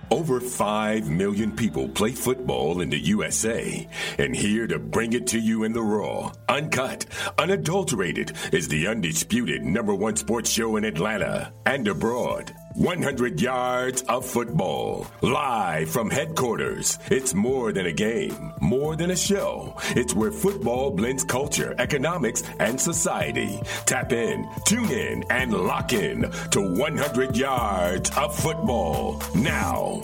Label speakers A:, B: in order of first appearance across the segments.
A: Over 5 million people play football in the USA, and here to bring it to you in the raw, uncut, unadulterated is the undisputed #1 sports show in Atlanta and abroad. 100 yards of football, live from headquarters. It's more than a game, more than a show. It's where football blends culture, economics, and society. Tap in, tune in, and lock in to 100 yards of football now.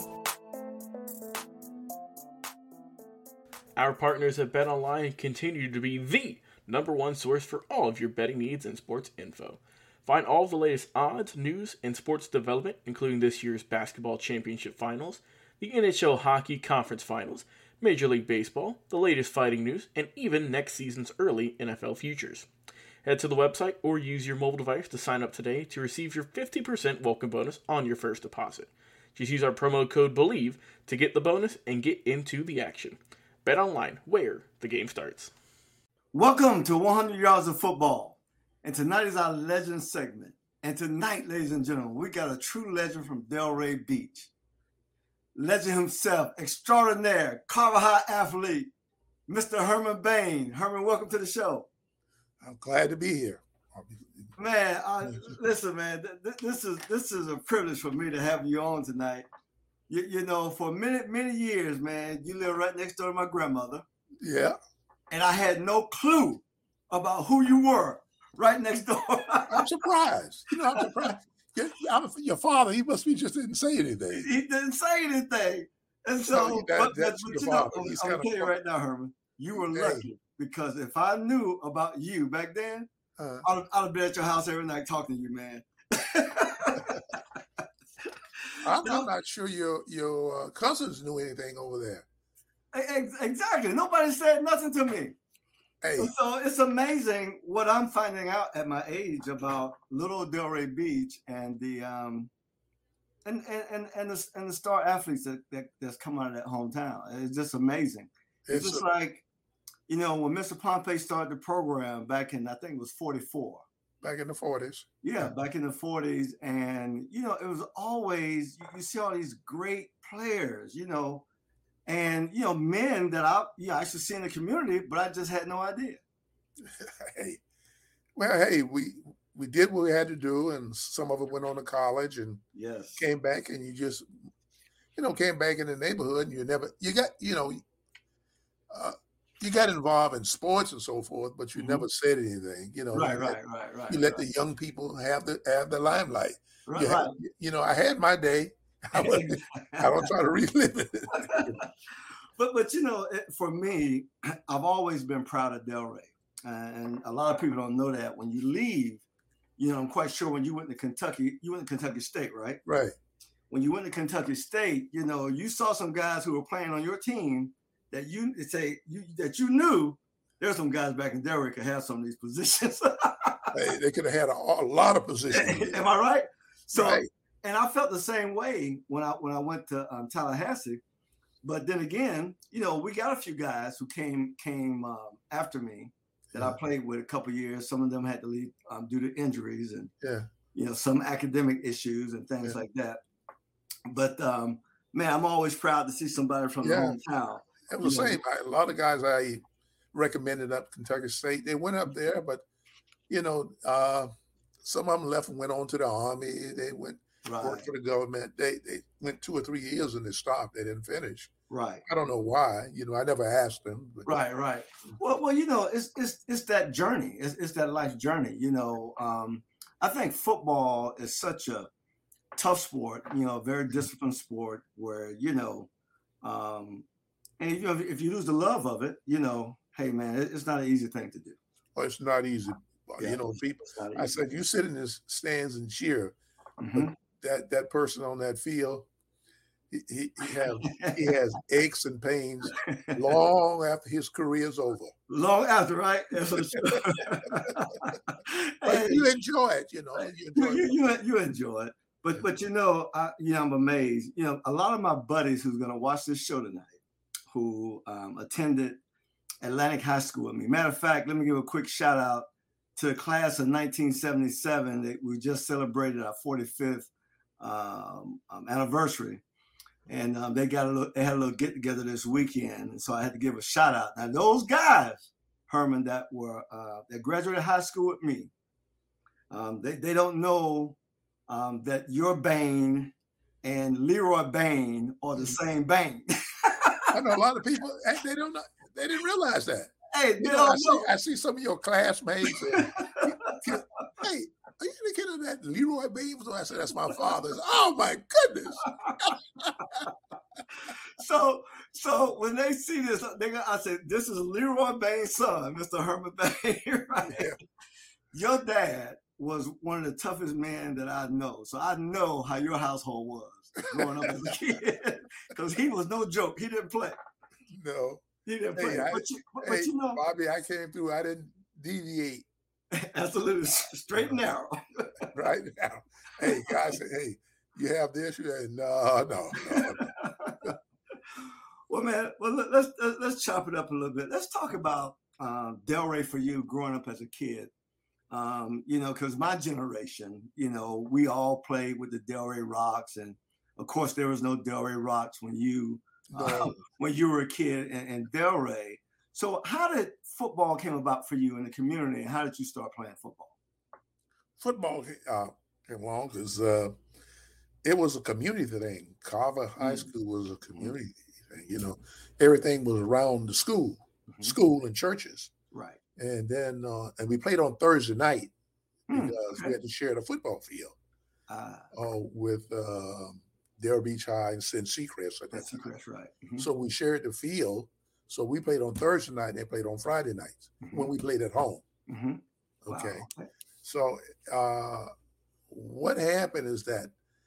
B: Our partners at BetOnline continue to be the #1 source for all of your betting needs and sports info. Find all of the latest odds, news, and sports development, including this year's basketball championship finals, the NHL hockey conference finals, Major League Baseball, the latest fighting news, and even next season's early NFL futures. Head to the website or use your mobile device to sign up today to receive your 50% welcome bonus on your first deposit. Just use our promo code BELIEVE to get the bonus and get into the action. BetOnline, where the game starts.
C: Welcome to 100 Yards of Football. And tonight is our legend segment. And tonight, ladies and gentlemen, we got a true legend from Delray Beach. Legend himself, extraordinaire, Carver High athlete, Mr. Herman Bain. Herman, welcome to the show.
D: I'm glad to be here.
C: Man, listen, man, this is a privilege for me to have you on tonight. You know, for many years, man, you live right next door to my grandmother.
D: Yeah.
C: And I had no clue about who you were. Right next door.
D: I'm surprised. I'm surprised. Your father, he must be just didn't say anything.
C: He didn't say anything. And so, but you know, I'm telling you right now, Herman, you were lucky because if I knew about you back then, I'd have been at your house every night talking to you, man.
D: I'm not sure your cousins knew anything over there.
C: Exactly. Nobody said nothing to me.
D: Hey.
C: So it's amazing what I'm finding out at my age about little Delray Beach and the and the star athletes that's come out of that hometown. It's just amazing. It's just like, you know, when Mr. Pompey started the program back in, I think it was 44.
D: Back in the 40s.
C: Yeah, back in the 40s. And, you know, it was always, you see all these great players, you know, and, you know, men that I should see in the community, but I just had no idea.
D: We did what we had to do, and some of it went on to college and came back, and you just, came back in the neighborhood, and you got involved in sports and so forth, but you never said anything.
C: Right.
D: You let the young people have the limelight.
C: Right.
D: I had my day. I don't try to relive it.
C: But for me, I've always been proud of Delray, and a lot of people don't know that. When you leave, I'm quite sure when you went to Kentucky, you went to Kentucky State, right?
D: Right.
C: When you went to Kentucky State, you saw some guys who were playing on your team that you knew there's some guys back in Delray could have some of these positions.
D: They could have had a lot of positions.
C: Am I right? So.
D: Right.
C: And I felt the same way when I went to Tallahassee, but then again, we got a few guys who came after me that I played with a couple of years. Some of them had to leave due to injuries and some academic issues and things like that. But man, I'm always proud to see somebody from the hometown.
D: It was the same. A lot of guys I recommended up Kentucky State, they went up there, but some of them left and went on to the Army. They went.
C: Right.
D: Worked for the government. They went 2 or 3 years and they stopped. They didn't finish.
C: Right.
D: I don't know why. I never asked them. But.
C: Right. Well, it's that journey. It's that life journey. I think football is such a tough sport. A very disciplined sport where and if you lose the love of it, hey man, it's not an easy thing to do.
D: Well, it's not easy. People. I said you sit in the stands and cheer.
C: Mm-hmm.
D: That person on that field, he has aches and pains long after his career is over.
C: Long after, right?
D: But you enjoy it,
C: You enjoy it. But I'm amazed. A lot of my buddies who's gonna watch this show tonight, who attended Atlantic High School with me. Matter of fact, let me give a quick shout out to the class of 1977 that we just celebrated our 45th anniversary. And they had a little get together this weekend, and so I had to give a shout out. Now those guys, Herman, that graduated high school with me, they don't know that your Bain and Leroy Bain are the same Bain.
D: I know a lot of people, they don't know, they didn't realize that.
C: Hey,
D: I see some of your classmates. And, hey, are you the kid of that Leroy Bain? So I said, that's my father's. Oh my goodness.
C: So when they see this, I said, this is Leroy Bain's son, Mr. Herman Bain, right? Yeah. Your dad was one of the toughest men that I know. So I know how your household was growing up as a kid. Because he was no joke. He didn't play.
D: No.
C: He didn't play.
D: But you know, Bobby, I came through. I didn't deviate.
C: Absolutely. Straight and narrow.
D: Right now. Hey, guys say, hey, you have this? You have, no.
C: Well, man, let's chop it up a little bit. Let's talk about Delray for you growing up as a kid. You know, because my generation, you know, we all played with the Delray Rocks, and of course there was no Delray Rocks when you were a kid in Delray. So how did football came about for you in the community, and how did you start playing football?
D: Football came along because it was a community thing. Carver High School was a community thing. You know, everything was around the school and churches.
C: Right.
D: And then and we played on Thursday night because we had to share the football field with Dare Beach High and Seacrest.
C: Seacrest, right. Mm-hmm.
D: So we shared the field. So we played on Thursday night and they played on Friday nights when we played at home. Mm-hmm. Okay. Wow. So what happened is that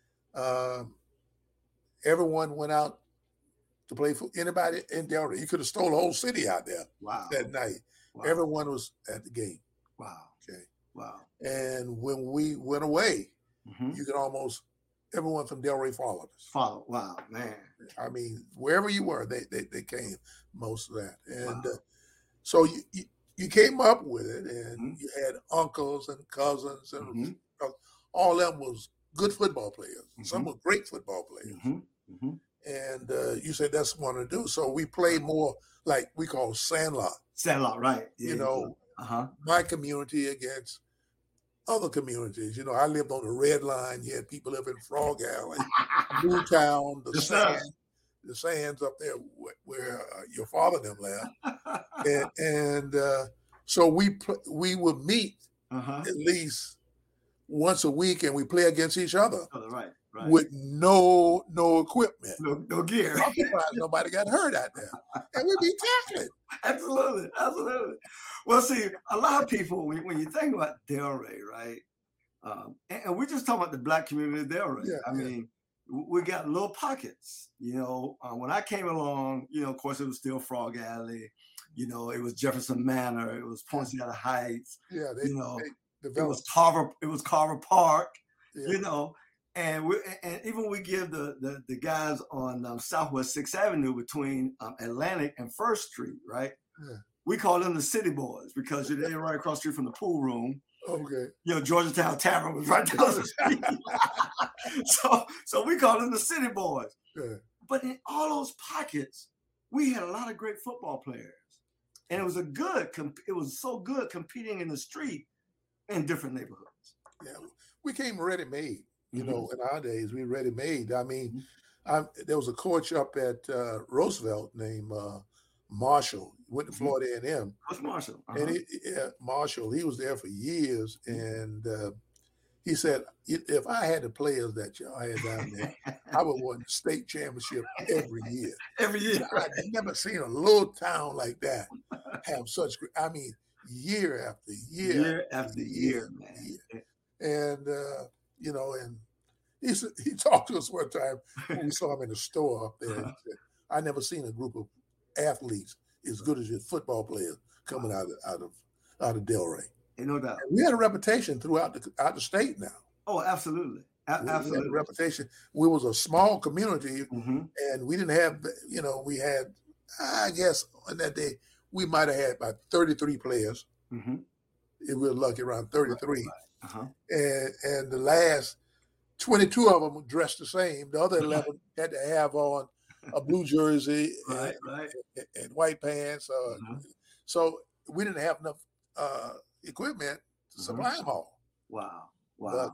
D: everyone went out to play for anybody in Delray. You could have stole the whole city out there that night. Wow. Everyone was at the game.
C: Wow.
D: Okay.
C: Wow.
D: And when we went away, you could almost everyone from Delray followed us.
C: Wow, man.
D: I mean, wherever you were, they came, most of that. And so you came up with it, and you had uncles and cousins, and all of them was good football players. Some were great football players. And you said that's what I want to do. So we played more like we call sandlot.
C: Sandlot, right.
D: Yeah, you know, my community against other communities. You know, I lived on the Red Line. You had people live in Frog Alley, Newtown, the sands up there where your father and them lived. and so we would meet at least once a week, and we play against each other.
C: Oh, right.
D: With no equipment,
C: no gear.
D: Nobody got hurt out there, and we'd be tackling.
C: Absolutely. Well, see, a lot of people when you think about Delray, right, and we're just talking about the Black community of Delray. I mean, we got little pockets. You know, when I came along, you know, of course, it was still Frog Alley. You know, it was Jefferson Manor. It was Poinciana Heights. Yeah, it was Carver Park. Yeah. You know. And even we give the guys on Southwest 6th Avenue between Atlantic and First Street, right? Yeah. We call them the City Boys because they're right across the street from the pool room.
D: Okay.
C: You know, Georgetown Tavern was right down the street. so we call them the City Boys. Yeah. But in all those pockets, we had a lot of great football players, and it was so good competing in the street in different neighborhoods.
D: Yeah, we came ready-made. You know, in our days, we ready-made. I mean, there was a coach up at Roosevelt named Marshall. Went to Florida A&M.
C: What's Marshall?
D: And Marshall, he was there for years. And he said, if I had the players that y'all had down there, I would win the state championship every year.
C: Every year.
D: I've never seen a little town like that have such, I mean, year after year.
C: Year after year, man.
D: And, you know, and he talked to us one time when we saw him in the store up there. And said, I never seen a group of athletes as good as your football players coming out of Delray.
C: No doubt.
D: And we had a reputation throughout the state now.
C: Oh, absolutely. Absolutely.
D: We had a reputation. We was a small community, and we didn't have, you know, we had, I guess on that day, we might have had about 33 players. If we were lucky, around 33. And the last 22 of them dressed the same. The other 11 had to have on a blue jersey and white pants. So we didn't have enough equipment to supply them all.
C: Wow.
D: But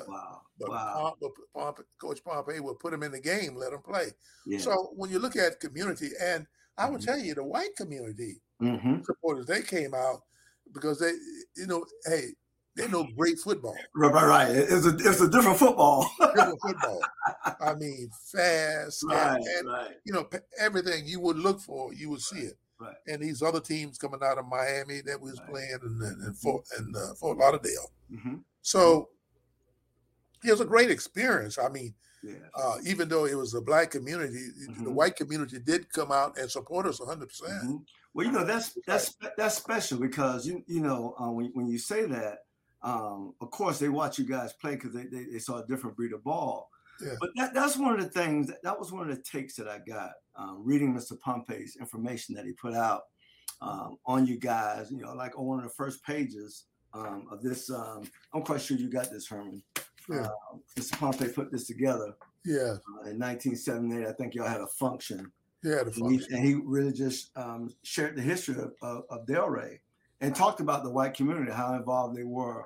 D: Coach Pompey would put them in the game, let them play. Yeah. So when you look at community, and I would tell you, the white community supporters, they came out because they, hey, they know great football.
C: Right. It's a different football.
D: Different football. I mean, fast. And everything you would look for, you would see it.
C: Right.
D: And these other teams coming out of Miami that we was playing in Fort Lauderdale. So it was a great experience. I mean, even though it was a black community, the white community did come out and support us 100%.
C: Well, that's special because when you say that, of course they watch you guys play because they saw a different breed of ball. Yeah. But that's one of the things that was one of the takes that I got reading Mr. Pompey's information that he put out on you guys. Like on one of the first pages of this. I'm quite sure you got this, Herman. Yeah. Mr. Pompey put this together.
D: Yeah.
C: In 1978, I think y'all had a function.
D: Yeah, the function.
C: And he really just shared the history of Delray and talked about the white community, how involved they were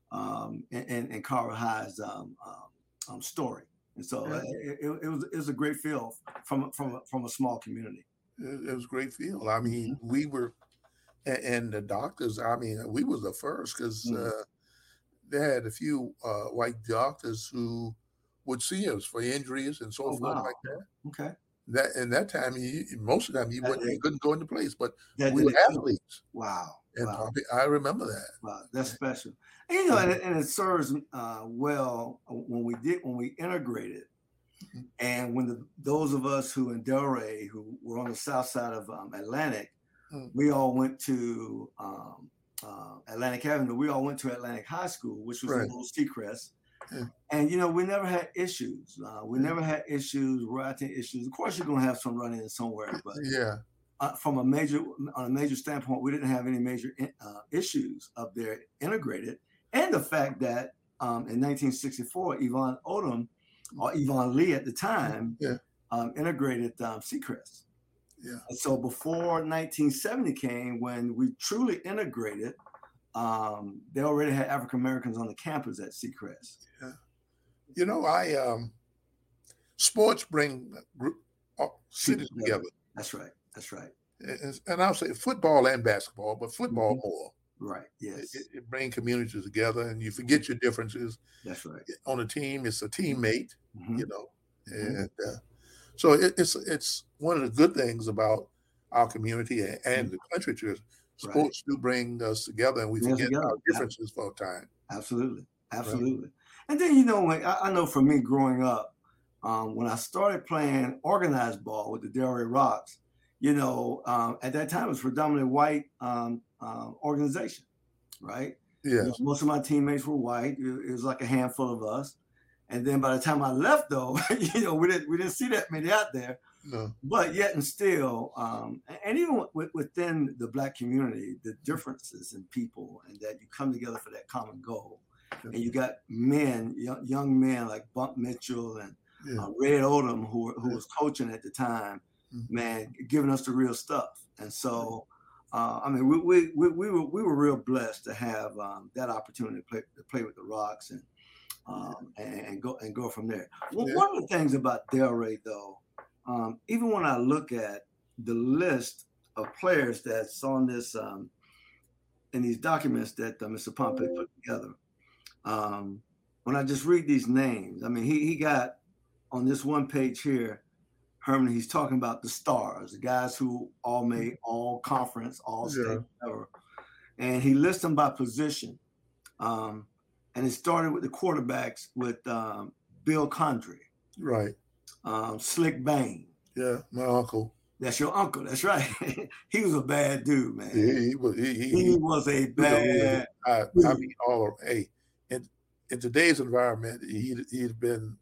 C: in Carver High's story. And so it was a great feel from a small community.
D: It was a great feel. I mean, we were, and the doctors, I mean, we was the first because they had a few white doctors who would see us for injuries and so forth like that.
C: Okay.
D: In that time, most of the time you couldn't go into place, but we were athletes.
C: Wow.
D: And I remember that.
C: Wow, that's special. And, and it serves well when we integrated, and when those of us who in Delray, who were on the south side of Atlantic, we all went to Atlantic Avenue. We all went to Atlantic High School, which was in Old Seacrest. Yeah. And we never had issues. We never had issues, writing issues. Of course, you're gonna have some running somewhere, but from on a major standpoint, we didn't have any major issues up there integrated. And the fact that in 1964, Yvonne Odom or Yvonne Lee at the time integrated Seacrest.
D: Yeah.
C: And so before 1970 came, when we truly integrated, they already had African Americans on the campus at Seacrest.
D: Yeah. Sports bring cities together.
C: That's right.
D: And I'll say football and basketball, but football more.
C: Right. Yes.
D: It brings communities together, and you forget your differences.
C: That's right.
D: On a team, it's a teammate. And so it's one of the good things about our community and the country. Sports do bring us together, and we forget our differences for a time.
C: Absolutely. Right. And then I know for me growing up, when I started playing organized ball with the Delray Rocks, at that time it was predominantly white organization, right?
D: Yeah.
C: Most of my teammates were white. It was like a handful of us. And then by the time I left, though, we didn't see that many out there.
D: No.
C: But yet and still, and even within the Black community, the differences in people, and that you come together for that common goal. And you got men, young men like Bump Mitchell and Red Odom, who was coaching at the time, man, giving us the real stuff. And so, we were real blessed to have that opportunity to play with the Rocks and go from there. Well, one of the things about Delray, though, even when I look at the list of players that's on this in these documents that Mr. Pompey put together, when I just read these names, I mean, he got on this one page here, Herman, he's talking about the stars, the guys who all made all conference, all state, whatever. And he lists them by position. And it started with the quarterbacks with Bill Condrey.
D: Right.
C: Slick Bain.
D: Yeah, my uncle.
C: That's your uncle. That's right. He was a bad dude, man.
D: He
C: was a bad
D: dude. I mean, in today's environment, he'd been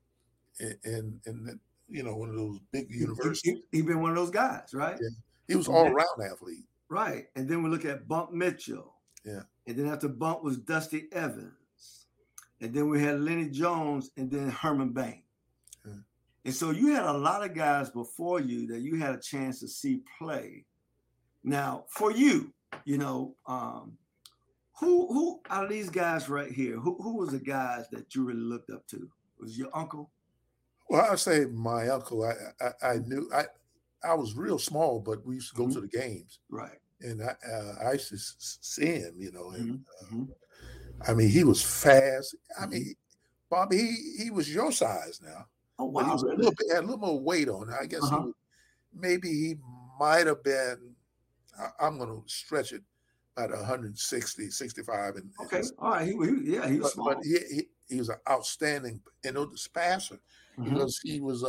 D: in one of those big universities.
C: He'd been one of those guys, right?
D: Yeah. He was all-around athlete.
C: Right. And then we look at Bump Mitchell.
D: Yeah.
C: And then after Bump was Dusty Evans. and then we had Lenny Jones, and then Herman Bain. And so you had a lot of guys before you that you had a chance to see play. Now, for you, you know, who out of these guys right here, who was the guys that you really looked up to? Was your uncle?
D: Well, I say my uncle. I knew I was real small, but we used to go to the games,
C: right?
D: And I used to see him, you know. And I mean, he was fast. I mean, Bobby, he was your size now.
C: Oh wow!
D: But he was
C: really?
D: had a little more weight on him. I guess maybe he might have been. I'm going to stretch it about 160, 65. And
C: okay, all right. He was small.
D: But he was an outstanding, you know, passer because he was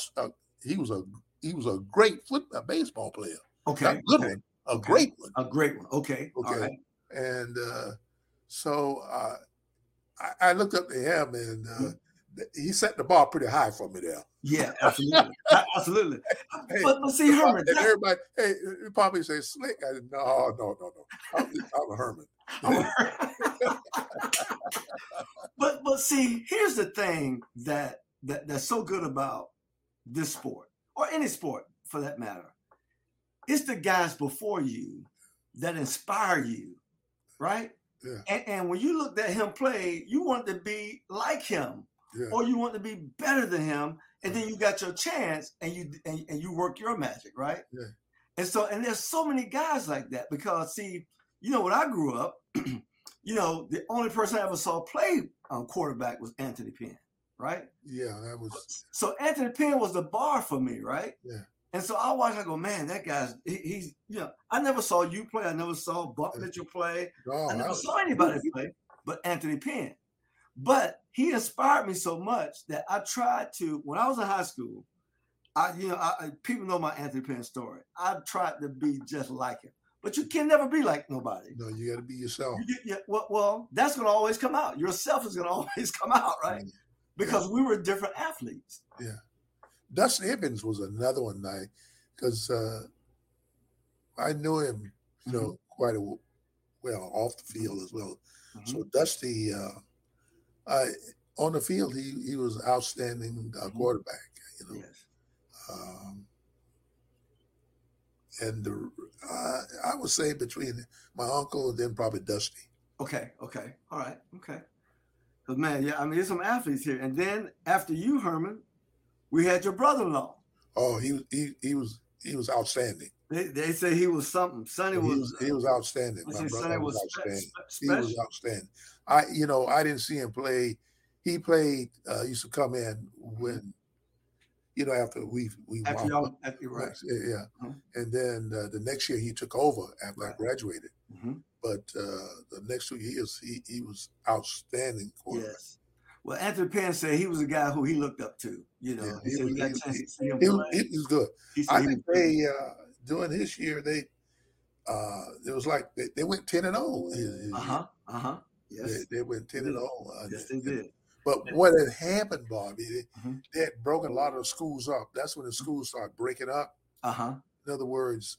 D: a great baseball player.
C: Okay,
D: not good one, a great one.
C: A great one. Okay,
D: okay.
C: All right.
D: And so I looked up to him, and he set the bar pretty high for me there.
C: Yeah, absolutely, absolutely.
D: Hey,
C: but see, Herman,
D: and everybody, hey, you probably say Slick. I said, no. I'm a Herman.
C: But see, here's the thing that's so good about this sport, or any sport for that matter. It's the guys before you that inspire you, right?
D: Yeah.
C: And when you looked at him play, you wanted to be like him, or you want to be better than him. And then you got your chance, and you work your magic, right?
D: Yeah.
C: And there's so many guys like that because, see, you know, when I grew up, you know, the only person I ever saw play quarterback was Anthony Penn, right?
D: Yeah, that was.
C: So Anthony Penn was the bar for me, right?
D: Yeah.
C: And so I watched. I go, man, that guy's he's. You know, I never saw you play. I never saw Buck Mitchell play.
D: No,
C: I never saw anybody play, but Anthony Penn. But he inspired me so much that I tried to, when I was in high school, people know my Anthony Penn story. I tried to be just like him, but you can never be like nobody.
D: No, you got to be yourself.
C: Well, that's going to always come out. Yourself is going to always come out, right? Because we were different athletes.
D: Yeah. Dustin Hibbins was another one night because I knew him, you know, quite well off the field as well. So Dusty. On the field, he was outstanding quarterback, you know.
C: Yes.
D: And I would say between my uncle and then probably Dusty.
C: Okay. All right. Okay. But man, yeah, I mean, there's some athletes here. And then after you, Herman, we had your brother-in-law.
D: Oh, he was outstanding.
C: They say he was something. Sonny was.
D: He was outstanding. My brother was outstanding. He was outstanding. I didn't see him play. He played. Used to come in when, you know, after we
C: after y'all, right.
D: Yeah. And then the next year he took over after I graduated. But the next 2 years he was outstanding.
C: Yes. Well, Anthony Penn said he was a guy who he looked up to. You know,
D: he was good.
C: I
D: think they during his year it was like they went 10-0.
C: Yes.
D: They went 10-0.
C: Yes, they did.
D: But what had happened, Bobby, they had broken a lot of the schools up. That's when the schools started breaking up. In other words,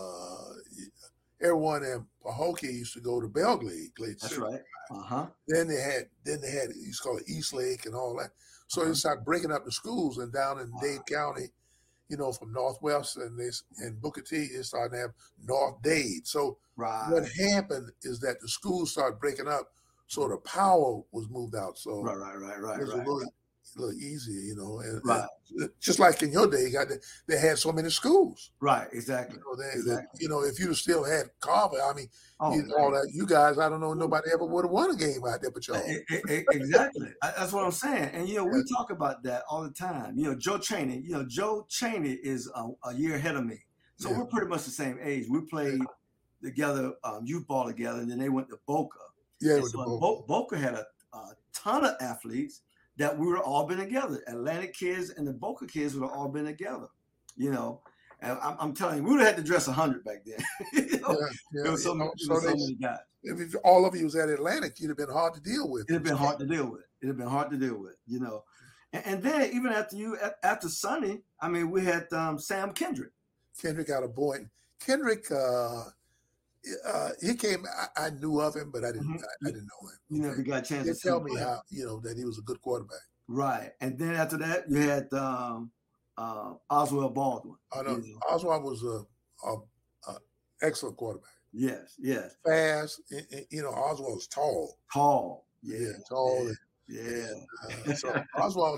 D: everyone in Pahokee used to go to Belglade.
C: That's right.
D: Then they had you used to call it East Lake and all that. So they started breaking up the schools, and down in Dade County, you know, from Northwest and Booker T, they started to have North Dade. So what happened is that the schools started breaking up, so the power was moved out. So
C: right.
D: It was a little easier, you know. And just like in your day, they had so many schools.
C: Right, exactly.
D: You know, if you still had Carver, I mean, all that, you guys, I don't know, nobody ever would have won a game out there, but y'all.
C: Exactly. That's what I'm saying. And, you know, we talk about that all the time. You know, Joe Chaney is a year ahead of me. So we're pretty much the same age. We played together, youth ball together, and then they went to Boca.
D: Yeah,
C: Boca had a ton of athletes that we would have all been together. Atlantic kids and the Boca kids would have all been together, you know. And I'm telling you, we would have had to dress 100 back then. You know? There was so many guys.
D: If all of you was at Atlantic, you'd have been hard to deal with.
C: It'd have been hard to deal with. You know. And then even after Sonny, I mean, we had Sam Kendrick.
D: Kendrick got a boy. Kendrick, he came. I knew of him, but I didn't. I didn't know him.
C: You never got a chance to
D: tell me how that he was a good quarterback.
C: Right, and then after that, you had Oswald Baldwin.
D: Oswald was a excellent quarterback.
C: Yes.
D: Fast. Oswald was tall.
C: Tall. Yeah.
D: Tall.
C: Yeah.
D: So Oswald,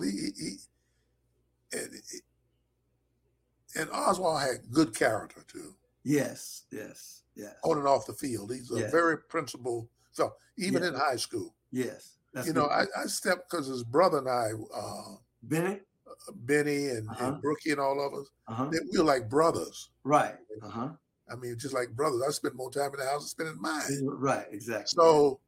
D: and Oswald had good character too.
C: Yes.
D: On and off the field, he's a very principled. So even in high school.
C: Yes.
D: I stepped because his brother and I, Benny and Brookie and all of us, we were like brothers.
C: Right.
D: I mean, just like brothers. I spent more time in the house than spending mine.
C: Right. Exactly.
D: So,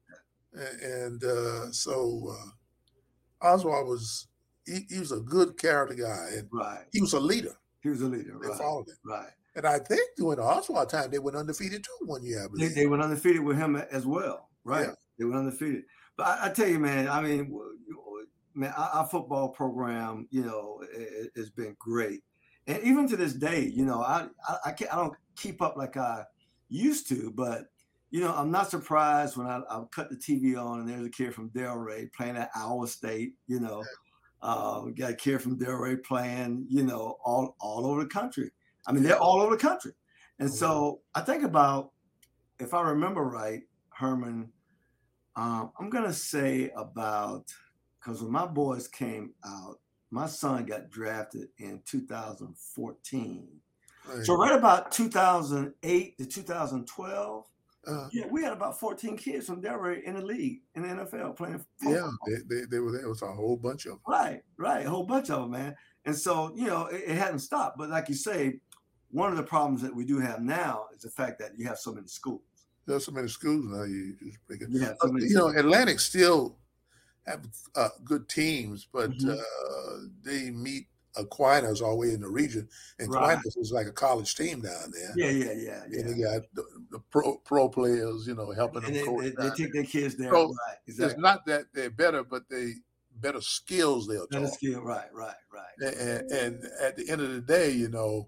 D: Oswald was he was a good character guy, and he was a leader.
C: He was a leader.
D: They followed him.
C: Right.
D: And I think during the Oswald time, they went undefeated too one year, I believe.
C: They went undefeated with him as well. Right. Yeah. They went undefeated. But I tell you, man, I mean, our football program, has been great. And even to this day, I don't keep up like I used to, but, I'm not surprised when I cut the TV on and there's a kid from Delray playing at Iowa State, we got a kid from Delray playing, all over the country. I mean, they're all over the country. And so I think about, if I remember right, Herman, I'm going to say because when my boys came out, my son got drafted in 2014. Right. So right about 2008 to 2012, we had about 14 kids from Delray in the league, in the NFL playing football.
D: Yeah, they were there. It was a whole bunch of them.
C: Right, a whole bunch of them, man. And so, it hadn't stopped. But like you say, one of the problems that we do have now is the fact that you have so many schools.
D: There's so many schools now. You just bring it. Yeah, Atlantic still have good teams, but they meet Aquinas all the way in the region, and Aquinas is like a college team down there.
C: Yeah.
D: And they got the pro players, helping them coach.
C: They take their kids there.
D: So exactly. It's not that they're better, but they better skills they'll talk.
C: Better skill, right.
D: And at the end of the day,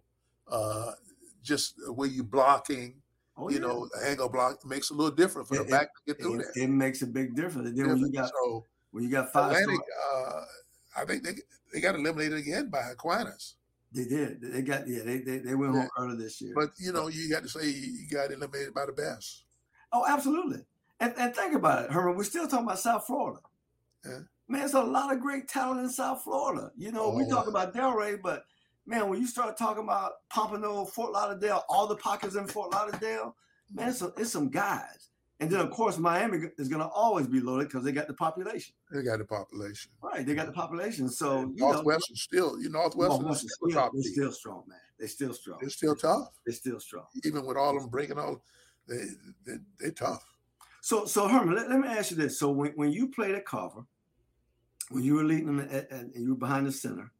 D: just the way you blocking. Angle block makes a little different for the back to get through there.
C: It makes a big difference. And then when you got five,
D: Atlantic, I think they got eliminated again by Aquinas.
C: They did. They got they went home early this year.
D: But you got to say you got eliminated by the best.
C: Oh, absolutely. And think about it, Herman. We're still talking about South Florida. Yeah. Man, there's a lot of great talent in South Florida. We talk about Delray, but man, when you start talking about Pompano, Fort Lauderdale, all the pockets in Fort Lauderdale, man, it's some guys. And then, of course, Miami is going to always be loaded because they got the population.
D: They got the population.
C: Right, they got the population. So,
D: Northwestern still, Northwestern is still top.
C: They're still strong, man. They're still strong.
D: They're still tough.
C: They're still strong.
D: Even with all them breaking all, they're tough.
C: So Herman, let me ask you this. So when you played at Carver, when you were leading them and you were behind the center,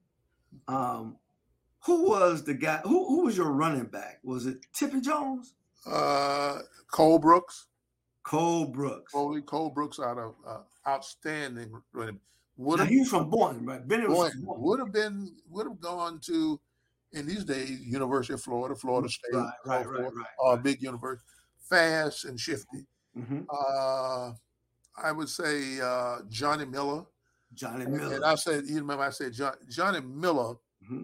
C: who was the guy? Who was your running back? Was it Tippy Jones?
D: Cole Brooks.
C: Cole Brooks
D: out of outstanding running.
C: He was from Boynton, right?
D: Boynton would have gone to, in these days, University of Florida, Florida State,
C: right.
D: Big university, fast and shifty.
C: Mm-hmm.
D: I would say Johnny Miller. And I said, Johnny Miller.
C: Mm-hmm.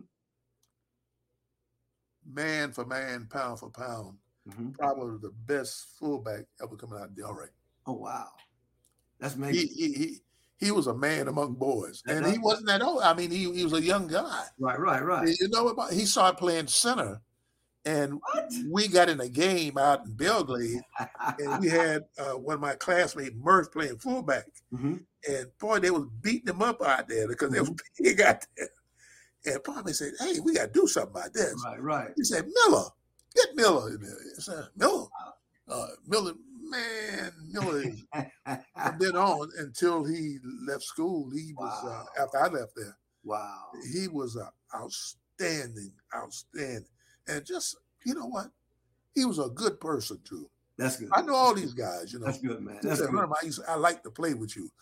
D: Man for man, pound for pound, probably the best fullback ever coming out of Delray.
C: Oh wow, that's amazing.
D: He was a man among boys, and he wasn't that old. I mean, he was a young guy.
C: Right.
D: He started playing center, and we got in a game out in Belgrade, and we had one of my classmates, Murph, playing fullback, and boy, they was beating him up out there because they was big out there. And Bobby said, "Hey, we got to do something about this."
C: Right.
D: He said, "Miller, get Miller in there." I said, "Miller, Miller is." From then on until he left school, he was after I left there.
C: Wow,
D: he was outstanding, and just what, he was a good person too.
C: That's good.
D: I know all these guys,
C: That's good, man.
D: That's good. I like to play with you.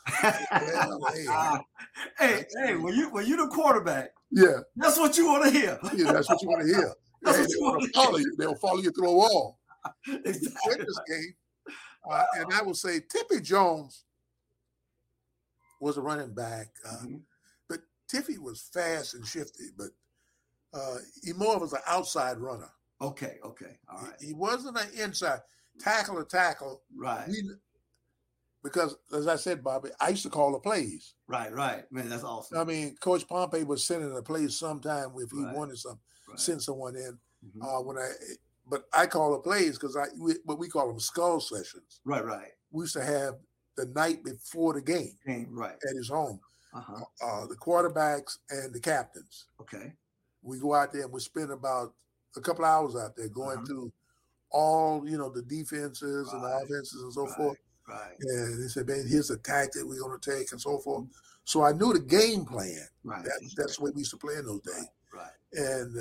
C: Hey, when you the quarterback,
D: that's
C: what you want to hear.
D: That's what you want to hear. They want to follow you. They'll follow you through a wall.
C: Exactly.
D: Win this game. And I would say Tippy Jones was a running back. But Tippy was fast and shifty, but he more was an outside runner.
C: Okay. All right.
D: He wasn't an inside tackle.
C: Right.
D: Because, as I said, Bobby, I used to call the plays.
C: Right. Man, that's awesome.
D: I mean, Coach Pompey was sending the plays sometime if he wanted send someone in. But I call the plays because what we call them skull sessions.
C: Right.
D: We used to have the night before the game at his home. The quarterbacks and the captains.
C: Okay.
D: We go out there and we spend about a couple hours out there going through all, the defenses and the offenses and so forth.
C: Right.
D: And they said, man, here's the tactic we're going to take and so forth. So I knew the game plan.
C: Right.
D: That's what we used to play in those days.
C: Right.
D: And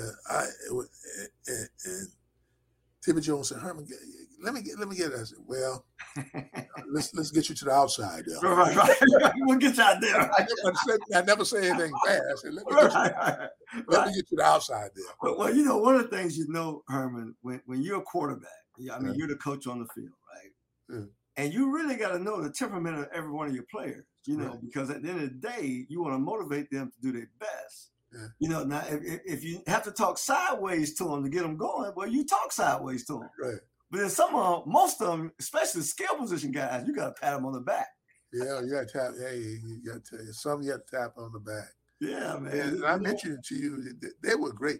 D: and Tippy Jones said, Herman, let me get it. I said, well, let's get you to the outside there.
C: Right. We'll get you out there.
D: I never say anything bad. I said, let me get you to the outside there.
C: Well, one of the things Herman, when you're a quarterback, you're the coach on the field, right? Yeah. And you really got to know the temperament of every one of your players, because at the end of the day, you want to motivate them to do their best. Yeah. Now if you have to talk sideways to them to get them going, well, you talk sideways to them. Right. But then most of them, especially skill position guys, you got to pat them on the back.
D: Yeah, you got to tap. Hey, you got to some. You got to tap on the back.
C: Yeah, man.
D: And I mentioned it to you. They were great.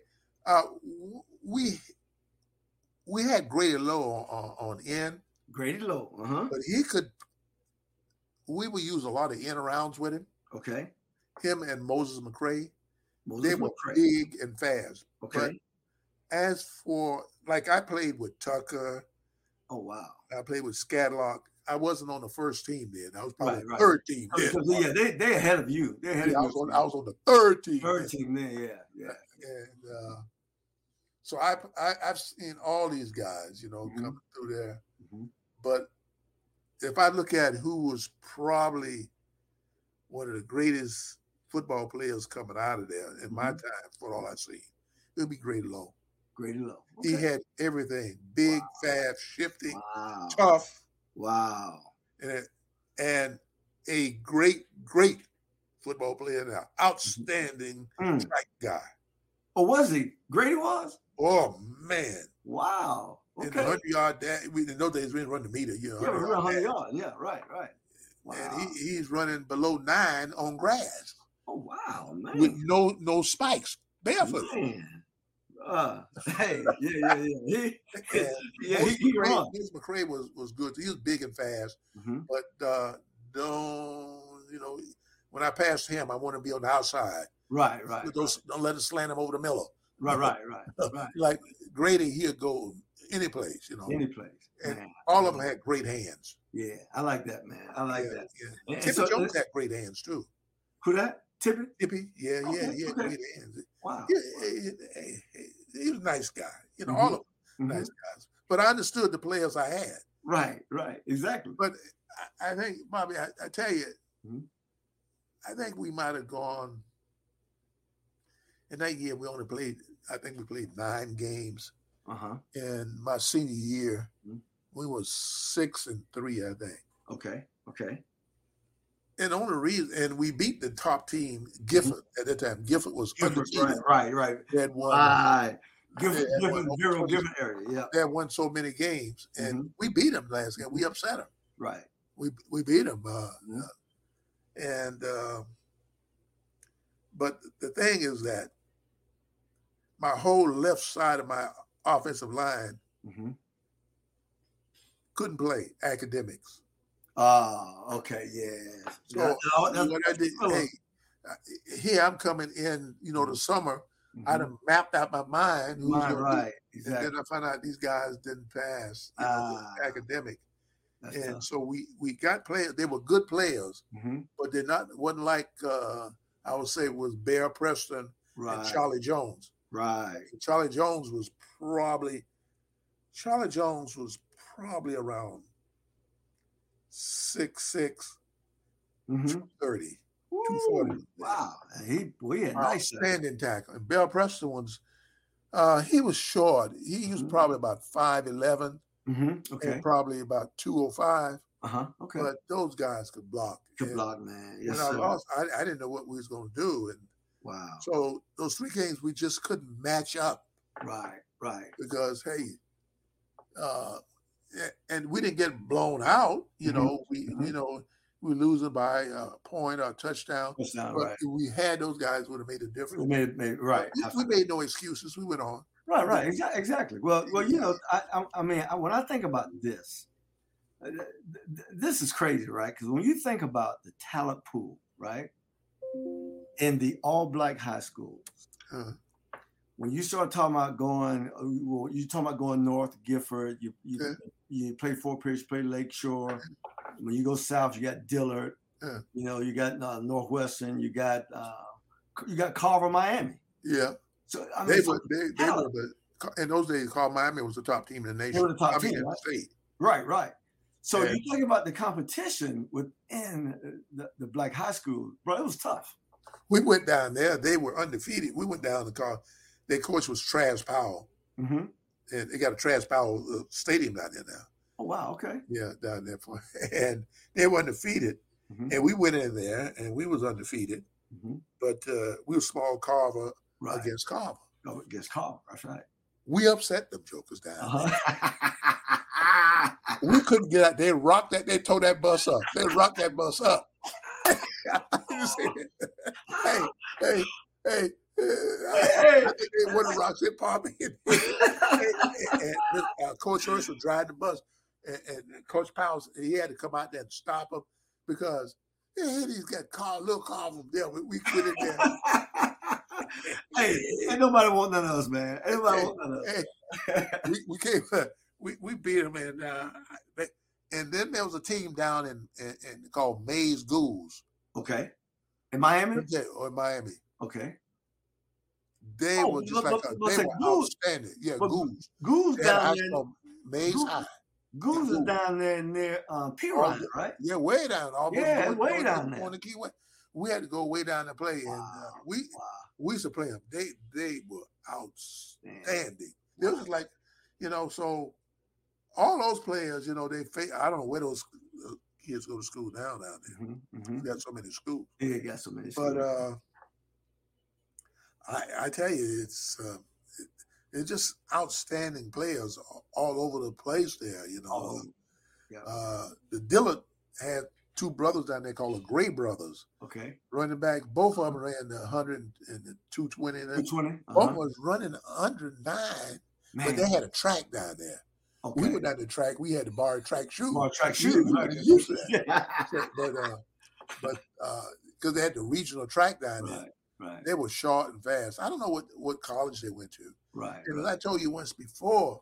D: We had Grady Lowe on end.
C: Grady Lowe,
D: but we would use a lot of in arounds with him.
C: Okay.
D: Him and Moses McCray. They were big and fast.
C: Okay.
D: But as for, I played with Tucker.
C: Oh, wow.
D: I played with Scadlock. I wasn't on the first team then. I was probably the third team then.
C: Yeah, they're ahead of you. They're ahead of you.
D: I was on the third team.
C: Third team then, yeah.
D: And so I've seen all these guys, coming through there. But if I look at who was probably one of the greatest football players coming out of there in my time, for all I've seen, it would be Grady Lowe.
C: Grady Lowe.
D: Okay. He had everything: big, fast, shifty, tough.
C: Wow.
D: And a great football player now. Outstanding track guy.
C: Oh, was he? Grady was?
D: Oh, man.
C: Wow. Okay.
D: In the 100-yard dash, in those days, we didn't run the meter.
C: Yeah, 100 yards. Yeah, right.
D: Wow. And he's running below 9 on grass.
C: Oh, wow, man.
D: With no spikes, barefoot.
C: Man. Hey, yeah. He run.
D: McCray was good. He was big and fast. But when I passed him, I want to be on the outside.
C: Right.
D: Don't let it slant him over the middle.
C: Right.
D: Like Grady, he'll go any place,
C: Any place.
D: And all of them had great hands.
C: Yeah, I like that, man. I like that.
D: Yeah. Tippy Jones had great hands too.
C: Who that? Tippy?
D: Yeah, he had great hands.
C: Wow.
D: He was a nice guy. All of them nice guys. But I understood the players I had.
C: Right. Exactly.
D: But I think, Bobby, I tell you, I think we might have gone. In that year, we played 9 games. And my senior year, we were 6-3, I think.
C: Okay.
D: And the only reason, and we beat the top team, Gifford, at that time. Gifford was undefeated.
C: Right.
D: They had won.
C: Gifford area, yeah.
D: They had won so many games, and we beat them last game. We upset them.
C: Right.
D: We beat them. But the thing is that my whole left side of my offensive line couldn't play academics.
C: Okay, yeah.
D: So what I did, here I'm coming in, the summer. I done mapped out my mind.
C: Right,
D: exactly. And then I found out these guys didn't pass academic. And so we got players. They were good players, but wasn't like I would say was Bear Preston and Charlie Jones.
C: Right.
D: Charlie Jones was probably around 6'6", 230, 240.
C: Wow. He had nice
D: outstanding tackle. And Bear Preston he was short. He was probably about 5'11",
C: Okay.
D: And probably about 205.
C: Okay.
D: But those guys could block.
C: Block, man. Yes,
D: when I lost, I didn't know what we was going to do. And
C: wow.
D: So those 3 games, we just couldn't match up.
C: Right.
D: Because, hey, and we didn't get blown out. You know, we we losing by a point or a touchdown. But if we had those guys, would have made a difference.
C: We
D: made no excuses. We went on.
C: Right. Exactly. Well, you know, I mean, when I think about this is crazy, right? Because when you think about the talent pool, right, in the all-black high schools, when you start talking about going, you talking about going north, Gifford, you play Fort Pierce, play Lakeshore. When you go south, you got Dillard. You know, you got Northwestern. You got Carver, Miami.
D: Yeah.
C: So I mean,
D: they were in those days. Carver, Miami was the top team in the nation.
C: They were the top team,
D: in the state.
C: Right. So you think about the competition within the black high school, bro. It was tough.
D: We went down there. They were undefeated. We went down to their coach was Travis Powell. And they got a Travis Powell stadium down there now.
C: Oh, wow. Okay.
D: Yeah, down there. And they were undefeated. And we went in there, and we was undefeated. But we were small Carver against Carver.
C: Oh, against Carver. That's right.
D: We upset them jokers down there. We couldn't get out. They tore that bus up. They rocked that bus up. Hey. I think they would have rocked it, probably. And Coach Hirsch was driving the bus, and Coach Powell, he had to come out there and stop him because he's got little car from there. We quit it there.
C: Hey, ain't nobody want none of us, man. Ain't nobody want none of us.
D: Hey, we came. We beat them, and then there was a team down in called Mays Ghouls.
C: Okay, in Miami.
D: Or in Miami.
C: Okay.
D: They were just they were outstanding. Yeah, Ghouls.
C: Ghouls down there.
D: Mays High.
C: Ghouls is down there near Piron, right?
D: Yeah, way down.
C: Almost way down there.
D: On the Key West. We had to go way down to play, and we used to play them. They were outstanding. It was like, so all those players, I don't know where those kids go to school down there. We got so many schools.
C: Yeah, got so many schools.
D: But I tell you, it's just outstanding players all over the place there. The Dillard had 2 brothers down there called the Gray Brothers.
C: Okay.
D: Running back, both of them ran the 100 and the 220.
C: 220.
D: Both was running under 9, but they had a track down there.
C: Okay.
D: We went down the track. We had to borrow track shoes.
C: Used to that.
D: But because they had the regional track down there.
C: Right.
D: They were short and fast. I don't know what college they went to.
C: Right.
D: And as I told you once before,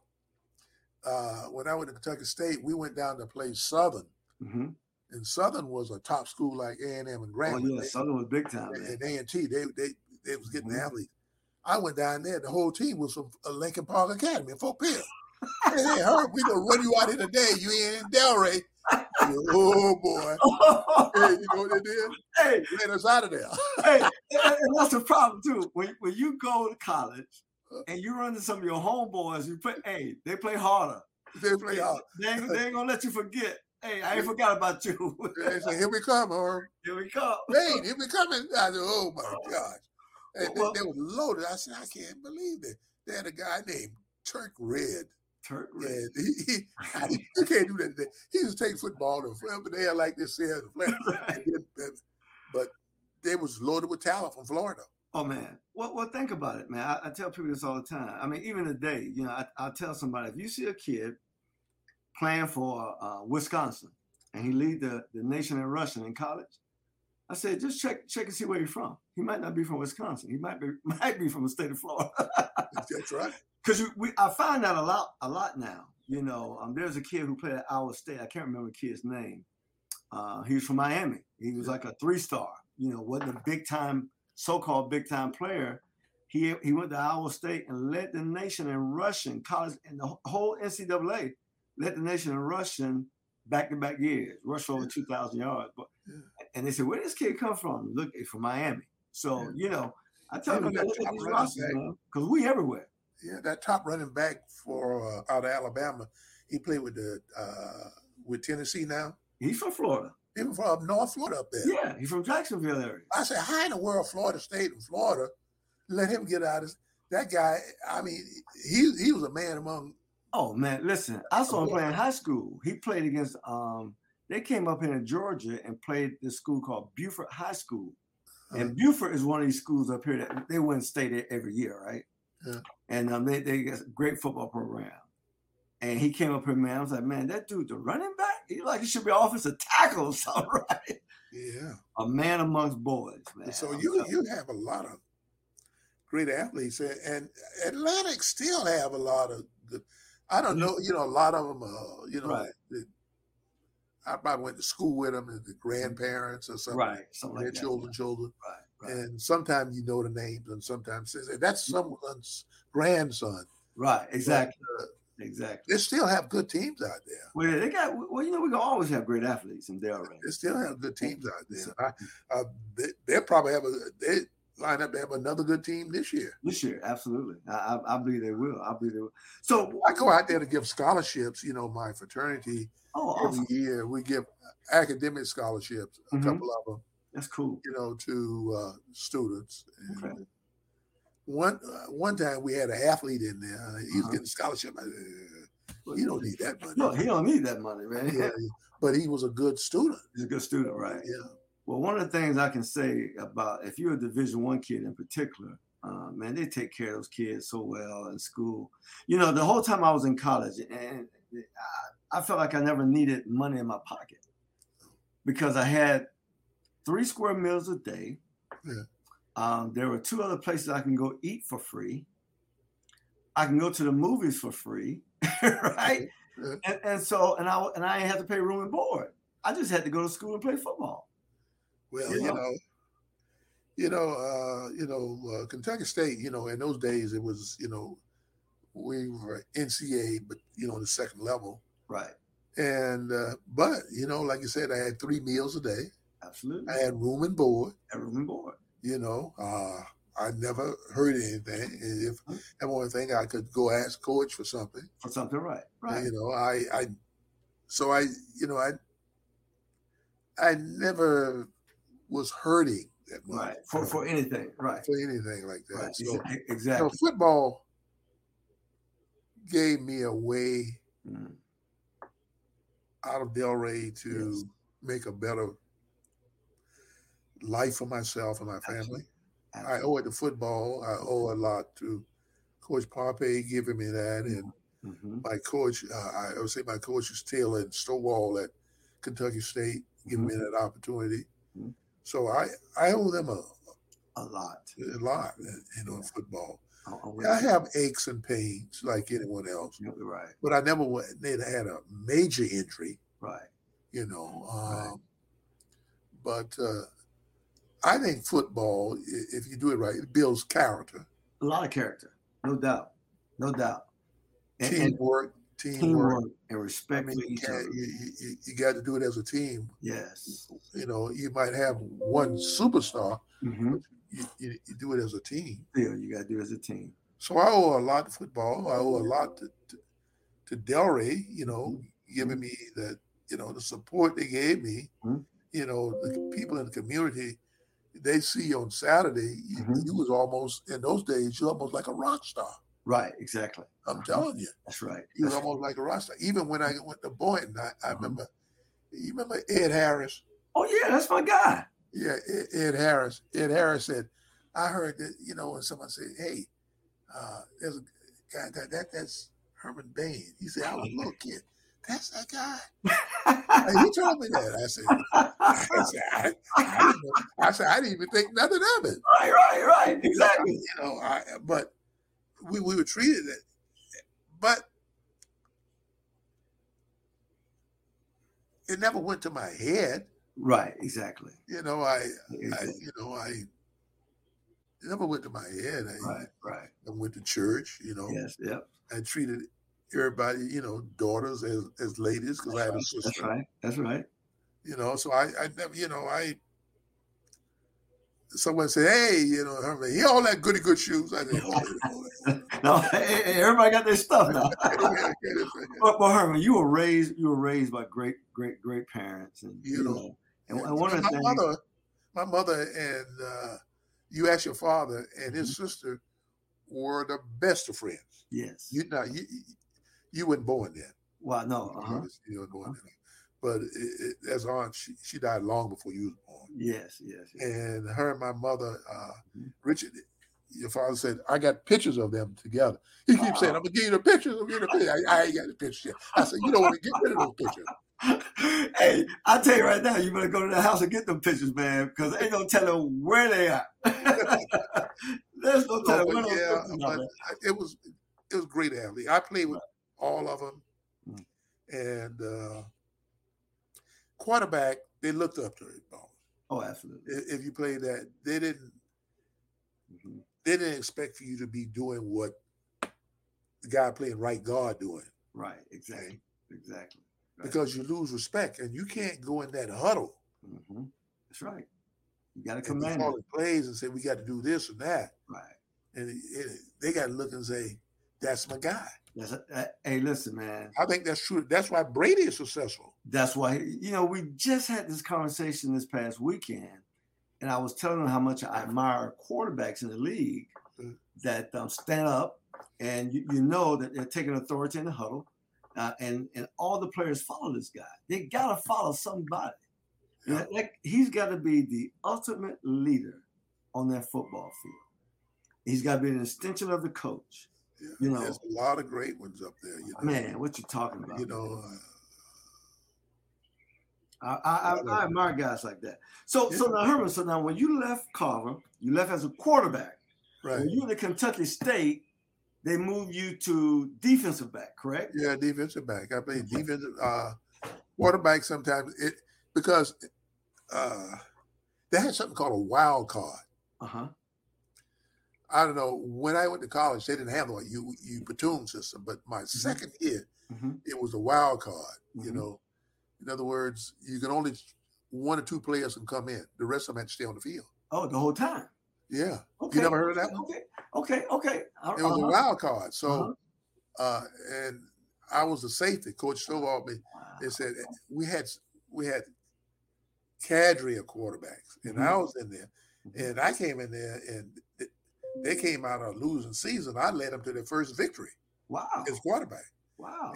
D: when I went to Kentucky State, we went down to play Southern. And Southern was a top school like A&M and Grambling.
C: Oh, yeah, Southern was big time.
D: And A&T, they was getting athletes. I went down there. The whole team was from Lincoln Park Academy in Fort Pierce. Hey, Herb, we gonna run you out here today. You ain't in Delray. Oh boy! Hey, you know what they did?
C: Hey,
D: ran us out of there.
C: Hey, and that's the problem too. When you go to college and you run into some of your homeboys, they play harder.
D: They play harder.
C: They ain't gonna let you forget. Hey, I ain't forgot about you.
D: They say, "Here we come, Herb.
C: Here we come.
D: Hey, here we coming." I said, "Oh my gosh!" And they were loaded. I said, "I can't believe it." They had a guy named Turk Red.
C: Turk Red.
D: He can't do that today. He used to take football and flip it there like this here. But they was loaded with talent from Florida.
C: Oh, man. Well, think about it, man. I tell people this all the time. I mean, even today, I'll tell somebody, if you see a kid playing for Wisconsin and he lead the nation in rushing in college, I said, just check and see where he's from. He might not be from Wisconsin. He might be from the state of Florida.
D: That's right.
C: Because I find that a lot now. There's a kid who played at Iowa State. I can't remember the kid's name. He was from Miami. He was like a 3-star. Wasn't a so-called big-time player. He went to Iowa State and led the nation in rushing. College and the whole NCAA led the nation in rushing back-to-back years. Rushed for over 2,000 yards. And they said, "Where did this kid come from?" Look, he's from Miami. So I tell them, look at these rosters, because we everywhere.
D: Yeah, that top running back for out of Alabama, He played with Tennessee now.
C: He's from Florida.
D: He's from North Florida up there.
C: Yeah, he's from Jacksonville area.
D: I said, how in the world Florida State and Florida let him get out of that guy? I mean, he was a man among.
C: Oh man, listen, I saw him play in high school. He played against they came up here in Georgia and played this school called Beaufort High School. And Beaufort is one of these schools up here that they win state every year, right?
D: Yeah.
C: And they got a great football program. And he came up here, man. I was like, man, that dude, the running back, he should be offensive tackle or something, right?
D: Yeah.
C: A man amongst boys, man.
D: So you have a lot of great athletes, and Atlantic still have a lot of good. I don't know, a lot of them,
C: right.
D: I probably went to school with them, and the grandparents or something.
C: Right. Something
D: their
C: like
D: children.
C: Right.
D: And sometimes you know the names, and sometimes that's someone's grandson.
C: Right. Exactly. But, exactly.
D: They still have good teams out there.
C: Well, they got. Well, we're gonna always have great athletes in Delray.
D: They still have good teams out there. They probably they line up to have another good team this year.
C: This year, absolutely. I believe they will. So
D: I go out there to give scholarships. My fraternity.
C: Oh, awesome.
D: Every year we give academic scholarships. A couple of them.
C: That's cool.
D: To students.
C: Okay.
D: One time we had an athlete in there. He was getting a scholarship. He don't need that money.
C: No, he don't need that money, man.
D: Yeah, but he was a good student.
C: He's a good student, right?
D: Yeah.
C: Well, one of the things I can say about if you're a Division I kid in particular, man, they take care of those kids so well in school. The whole time I was in college, and I felt like I never needed money in my pocket because I had 3 square meals a day.
D: Yeah.
C: There were 2 other places I can go eat for free. I can go to the movies for free, right? Yeah. And I didn't have to pay room and board. I just had to go to school and play football.
D: Well, Kentucky State, in those days it was, we were NCAA, but the second level.
C: Right.
D: And but like you said, I had 3 meals a day.
C: Absolutely.
D: I had room and board. I never heard anything. And if that one thing, I could go ask coach for something.
C: For something, right? Right.
D: I never was hurting that much.
C: Right. For anything. Right.
D: For anything like that.
C: Right.
D: So,
C: exactly.
D: Football gave me a way out of Delray to make a better life for myself and my family. Absolutely. I owe it to football. I owe a lot to Coach Pompey giving me that, and my coach. I would say my coach is Taylor and Stovall at Kentucky State giving me that opportunity. So I owe them a lot in football. I have aches and pains like anyone else,
C: right?
D: But I never had a major injury,
C: right?
D: Right. But I think football, if you do it right, it builds character.
C: A lot of character, no doubt.
D: Teamwork
C: and respect for each other.
D: You got to do it as a team.
C: Yes.
D: You might have one superstar, but you do it as a team.
C: Yeah, you got to do it as a team.
D: So I owe a lot to football. I owe a lot to Delray, giving me the support they gave me. The people in the community, they see you on Saturday. You was almost, in those days, you're almost like a rock star.
C: Right, exactly.
D: I'm telling you.
C: That's right.
D: You was almost like a rock star. Even when I went to Boynton, I remember, you remember Ed Harris?
C: Oh, yeah, that's my guy.
D: Yeah, Ed Harris. Ed Harris said, I heard that, when someone said, hey, there's a guy, that's Herman Bain. He said, I was a little kid. That's that guy. He told me that. I said, I didn't even think nothing of it.
C: Right. Exactly.
D: But we were treated it. But it never went to my head.
C: Right, exactly.
D: It never went to my head.
C: Right.
D: I went to church,
C: Yes, yep.
D: I treated everybody, daughters as ladies because I had a sister.
C: That's right.
D: So I never, someone said, hey, Herman, he all that goody good shoes. I said,
C: No, everybody got their stuff now. but Herman, you were raised by great parents, and
D: you know.
C: And one of the things,
D: my mother and you ask your father and his sister were the best of friends.
C: Yes.
D: You weren't born then.
C: Well, no.
D: You weren't born then. But as aunt, she died long before you was born.
C: Yes.
D: And her and my mother, Richard, your father said, I got pictures of them together. He keeps saying, I'm going to give you the pictures. I ain't got the pictures yet. I said, you don't want to get rid of those pictures.
C: Hey, I tell you right now, you better go to the house and get them pictures, man, because ain't no telling where they are. There's no telling where those pictures are.
D: It was great athlete. I played with all of them, and quarterback, they looked up to it.
C: Oh, absolutely.
D: If you played that, they didn't expect for you to be doing what the guy playing right guard doing.
C: Right, exactly. Right.
D: Because you lose respect, and you can't go in that huddle.
C: Mm-hmm. That's right. You got to command
D: it. Plays and say we got to do this or that.
C: Right.
D: And they got to look and say, "That's my guy."
C: Hey, listen, man.
D: I think that's true. That's why Brady is successful.
C: That's why we just had this conversation this past weekend, and I was telling them how much I admire quarterbacks in the league that stand up, and you know that they're taking authority in the huddle. And all the players follow this guy. They gotta follow somebody. Yeah. He's got to be the ultimate leader on that football field. He's got to be an extension of the coach.
D: Yeah. There's a lot of great ones up there.
C: Man, what you talking about? I admire guys like that. So now, Herman. So now, when you left Carver, you left as a quarterback.
D: Right.
C: When you were at Kentucky State, they moved you to defensive back, correct?
D: Yeah, defensive back. I played defensive quarterback sometimes because they had something called a wild card.
C: Uh-huh.
D: I don't know. When I went to college, they didn't have a you platoon system, but my second year, it was a wild card. In other words, you can only one or two players can come in. The rest of them had to stay on the field.
C: Oh, the whole time.
D: Yeah.
C: Okay.
D: You never heard of that one?
C: Okay.
D: It was a wild card. So, and I was a safety. Coach Stovall, they said we had cadre of quarterbacks, and I was in there, and I came in there, and they came out of a losing season. I led them to their first victory.
C: Wow.
D: As quarterback.
C: Wow.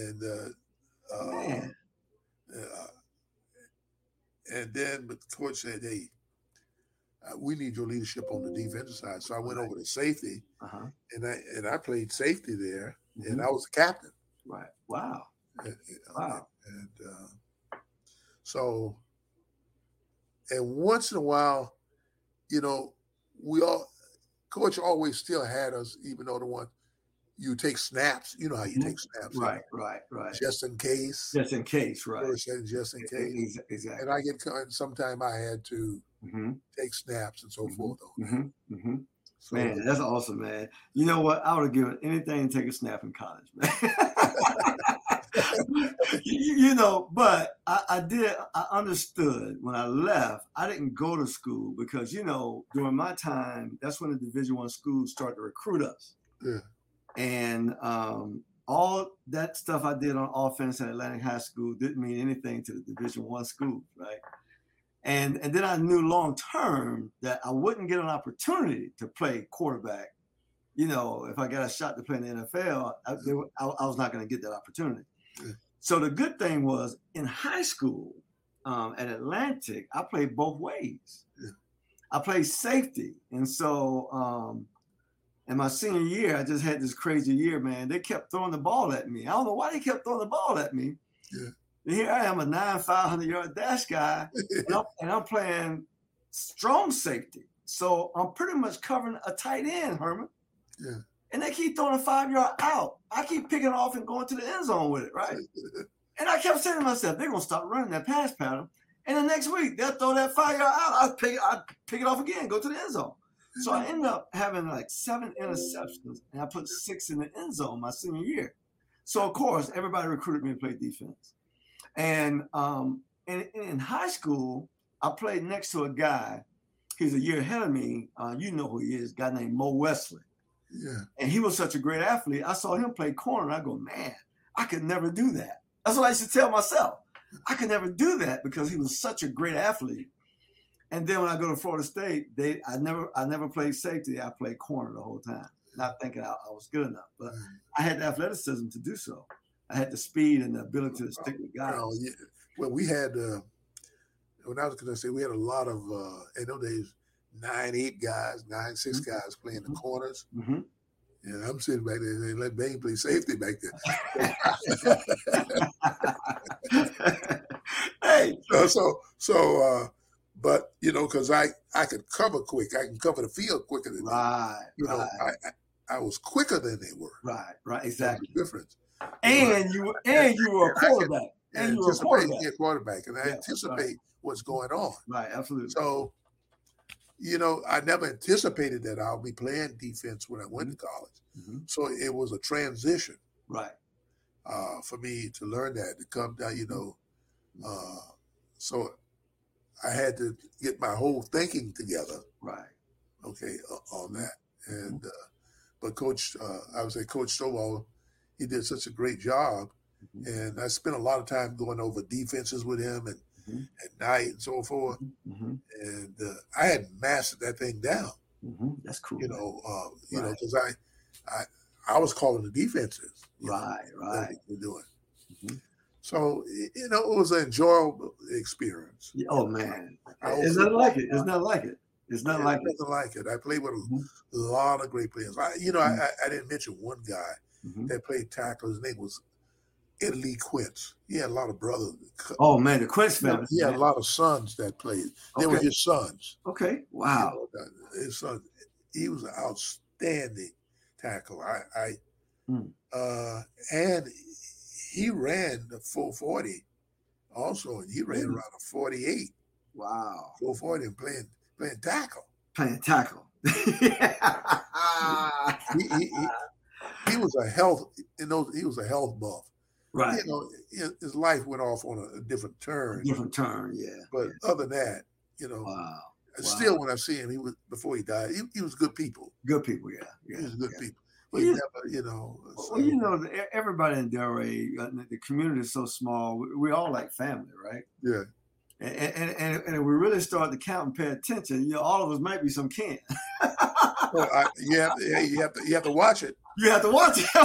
D: And then the coach said, "Hey, we need your leadership on the defensive side." So I went over to safety, and I played safety there, and I was the captain.
C: Right. Wow.
D: Wow. And so, and once in a while, coach always still had us, even though the one you take snaps. You know how you take snaps.
C: Right.
D: Just in case.
C: Just in case, right.
D: Just in case.
C: Exactly.
D: And I get sometime I had to take snaps and so forth.
C: So, man, that's awesome, man. You know what? I would have given anything to take a snap in college, man. But I understood when I left, I didn't go to school because, during my time, that's when the Division I schools started to recruit us.
D: Yeah.
C: And all that stuff I did on offense at Atlantic High School didn't mean anything to the Division I school, right? And then I knew long term that I wouldn't get an opportunity to play quarterback. If I got a shot to play in the NFL, I was not going to get that opportunity. Yeah. So the good thing was in high school at Atlantic, I played both ways. Yeah. I played safety. And so in my senior year, I just had this crazy year, man. They kept throwing the ball at me. I don't know why they kept throwing the ball at me.
D: Yeah.
C: And here I am, a 9,500-yard dash guy, and I'm playing strong safety. So I'm pretty much covering a tight end, Herman.
D: Yeah.
C: And they keep throwing a 5-yard out. I keep picking off and going to the end zone with it, right? And I kept saying to myself, they're going to stop running that pass pattern. And the next week, they'll throw that 5-yard out. I'd pick it off again, go to the end zone. So I ended up having like 7 interceptions, and I put 6 in the end zone my senior year. So, of course, everybody recruited me to play defense. And in high school, I played next to a guy. He's a year ahead of me. You know who he is, a guy named Mo Wesley.
D: Yeah.
C: And he was such a great athlete. I saw him play corner. And I go, man, I could never do that. That's what I used to tell myself. I could never do that because he was such a great athlete. And then when I go to Florida State, I never played safety. I played corner the whole time, not thinking I was good enough. But I had the athleticism to do so. I had the speed and the ability to stick with guys.
D: Well, we had when I was going to say we had a lot of in those days 9-8 guys, 9-6 guys playing the corners.
C: Mm-hmm.
D: And I'm sitting back there and they let Bane play safety back there.
C: Hey,
D: but because I could cover quick, I can cover the field quicker than them. I was quicker than they were.
C: Right, exactly.
D: Difference.
C: And you were a quarterback.
D: And you were a quarterback, and I anticipate what's going on.
C: Right, absolutely.
D: So, I never anticipated that I'll be playing defense when I went to college.
C: Mm-hmm.
D: So it was a transition,
C: right,
D: for me to learn that, to come down. So I had to get my whole thinking together.
C: Right.
D: Okay, on that, and but Coach, I would say Coach Stovall, he did such a great job, and I spent a lot of time going over defenses with him and at night and so forth, and I had mastered that thing down.
C: That's cool.
D: Because I was calling the defenses.
C: Right.
D: We're doing. So it was an enjoyable experience.
C: Oh man, it's not like it. It's not like it. It's not like
D: nothing like it. I played with a lot of great players. I didn't mention one guy that played tackle. His name was Ed Lee Quince. He had a lot of brothers.
C: Oh man, the Quince family.
D: He had a lot of sons that played. They were his sons.
C: Okay, wow.
D: His son. He was an outstanding tackle. And he ran the 440 also, and he ran around a 48.
C: Wow.
D: 440 and playing tackle.
C: Playing tackle.
D: He was a health, he was a health buff.
C: Right.
D: His life went off on a different turn.
C: Yeah.
D: But other than that,
C: wow.
D: Still, when I see him, before he died, he was good people.
C: Good people, yeah.
D: He was good people.
C: Well, everybody in Delray, the community is so small. We all like family, right?
D: Yeah.
C: And if we really start to count and pay attention, all of us might be some kin.
D: Well, you have to watch it.
C: You have to watch it.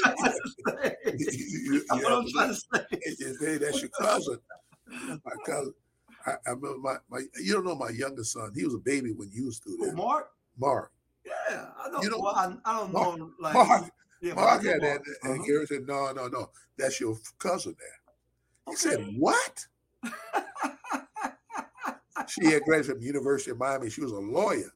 C: That's what I'm trying to say.
D: That's your cousin. My cousin. I remember you don't know my youngest son. He was a baby when you was through there. Mark.
C: Yeah, I don't. I don't know him like
D: Mark had that, and Gary said, "No, that's your cousin there." He said, "What?" She had graduated from the University of Miami. She was a lawyer,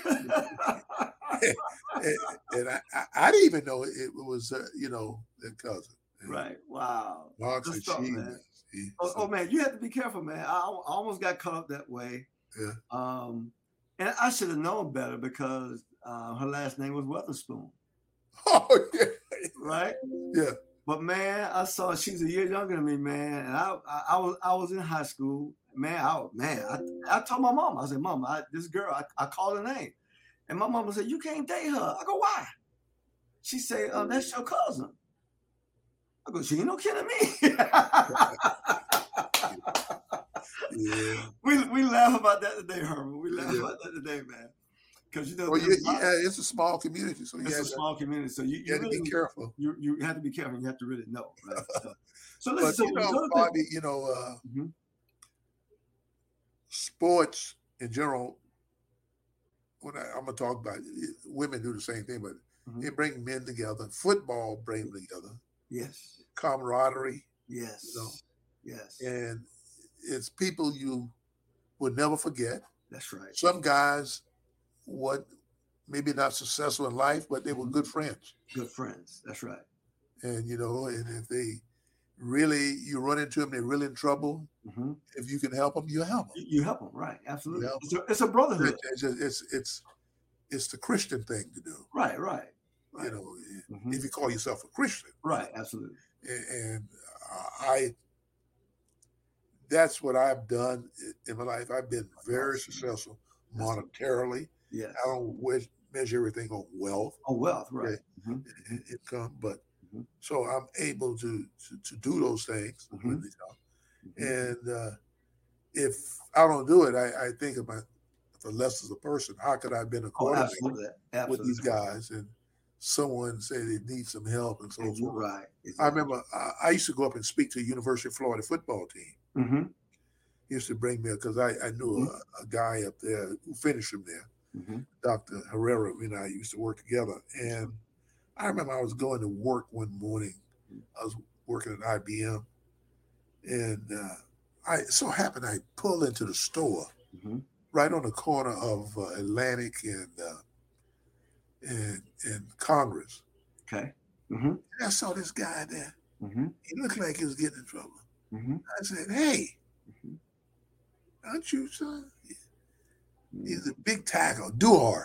D: and I didn't even know it was their cousin.
C: Right. Wow.
D: Mark said she.
C: Oh man, you have to be careful, man. I almost got caught up that way.
D: Yeah.
C: And I should have known better because her last name was Weatherspoon.
D: Oh yeah.
C: Right.
D: Yeah.
C: But man, I saw she's a year younger than me, man, and I was in high school, man. I told my mom, I said, "Mom, this girl, I called her name," and my mama said, "You can't date her." I go, "Why?" She said, "That's your cousin." I go, "She ain't no kidding me."
D: Yeah.
C: We laugh about that today, Herman. We laugh about that today, man. Because
D: it's a small community, so
C: it's a small community, so you
D: have
C: really,
D: to be careful.
C: You have to be careful. You have to really know. Right? So
D: but Bobby, sports in general. When I'm gonna talk about it, women do the same thing, but it brings men together. Football brings them together.
C: Yes.
D: Camaraderie.
C: Yes. Yes.
D: And it's people you would never forget.
C: That's right.
D: Some guys maybe not successful in life, but they were good friends.
C: Good friends. That's right.
D: And and if they really, you run into them, they're really in trouble. If you can help them, you help them.
C: You help them, right? Absolutely. It's a brotherhood.
D: It's the Christian thing to do.
C: Right.
D: If you call yourself a Christian.
C: Right. Absolutely.
D: And that's what I've done in my life. I've been very successful monetarily.
C: Yes.
D: I don't measure everything on wealth.
C: On wealth, right?
D: Okay, income, but so I'm able to do those things. And if I don't do it, I think of the less as a person. How could I have been a quarterback with these guys? And someone said they need some help and so forth.
C: Right. Exactly.
D: I remember I used to go up and speak to the University of Florida football team. He used to bring me because I knew a guy up there who finished from there, Dr. Herrera. You know, I used to work together. And I remember I was going to work one morning. I was working at IBM. And I so happened I pulled into the store right on the corner of Atlantic and Congress.
C: Okay.
D: And I saw this guy there. He looked like he was getting in trouble. I said, "Hey, aren't you, son?" He's a big tackle, Duhart.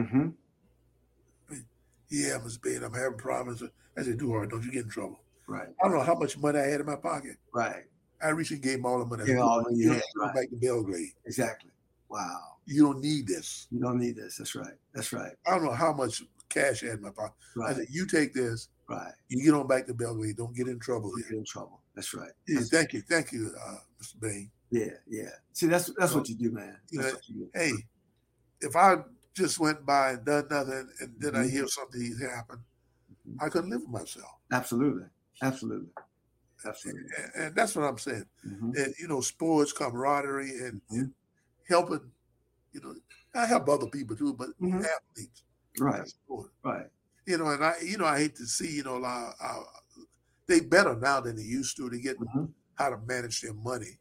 D: Yeah, Mr. Bain, I'm having problems. I said, "Duhart, don't you get in trouble."
C: Right.
D: I don't know how much money I had in my pocket.
C: Right.
D: I recently gave him all the money.
C: You
D: don't back to Belgrade.
C: Exactly. Wow.
D: You don't need this.
C: You don't need this. That's right. That's right.
D: I don't know how much cash I had in my pocket. Right. I said, you take this.
C: Right.
D: You get on back to Belgrade. Don't get in trouble here.
C: Get in trouble. That's right.
D: Yeah, thank you, Mr. Bain.
C: Yeah. See, that's what you do, man. That's what you do.
D: Hey, if I just went by and done nothing, and then I hear something happen, I couldn't live with myself.
C: Absolutely.
D: And that's what I'm saying. And, sports, camaraderie, and helping. I help other people too, but athletes.
C: Right. Right.
D: And I hate to see, they better now than they used to get how to manage their money.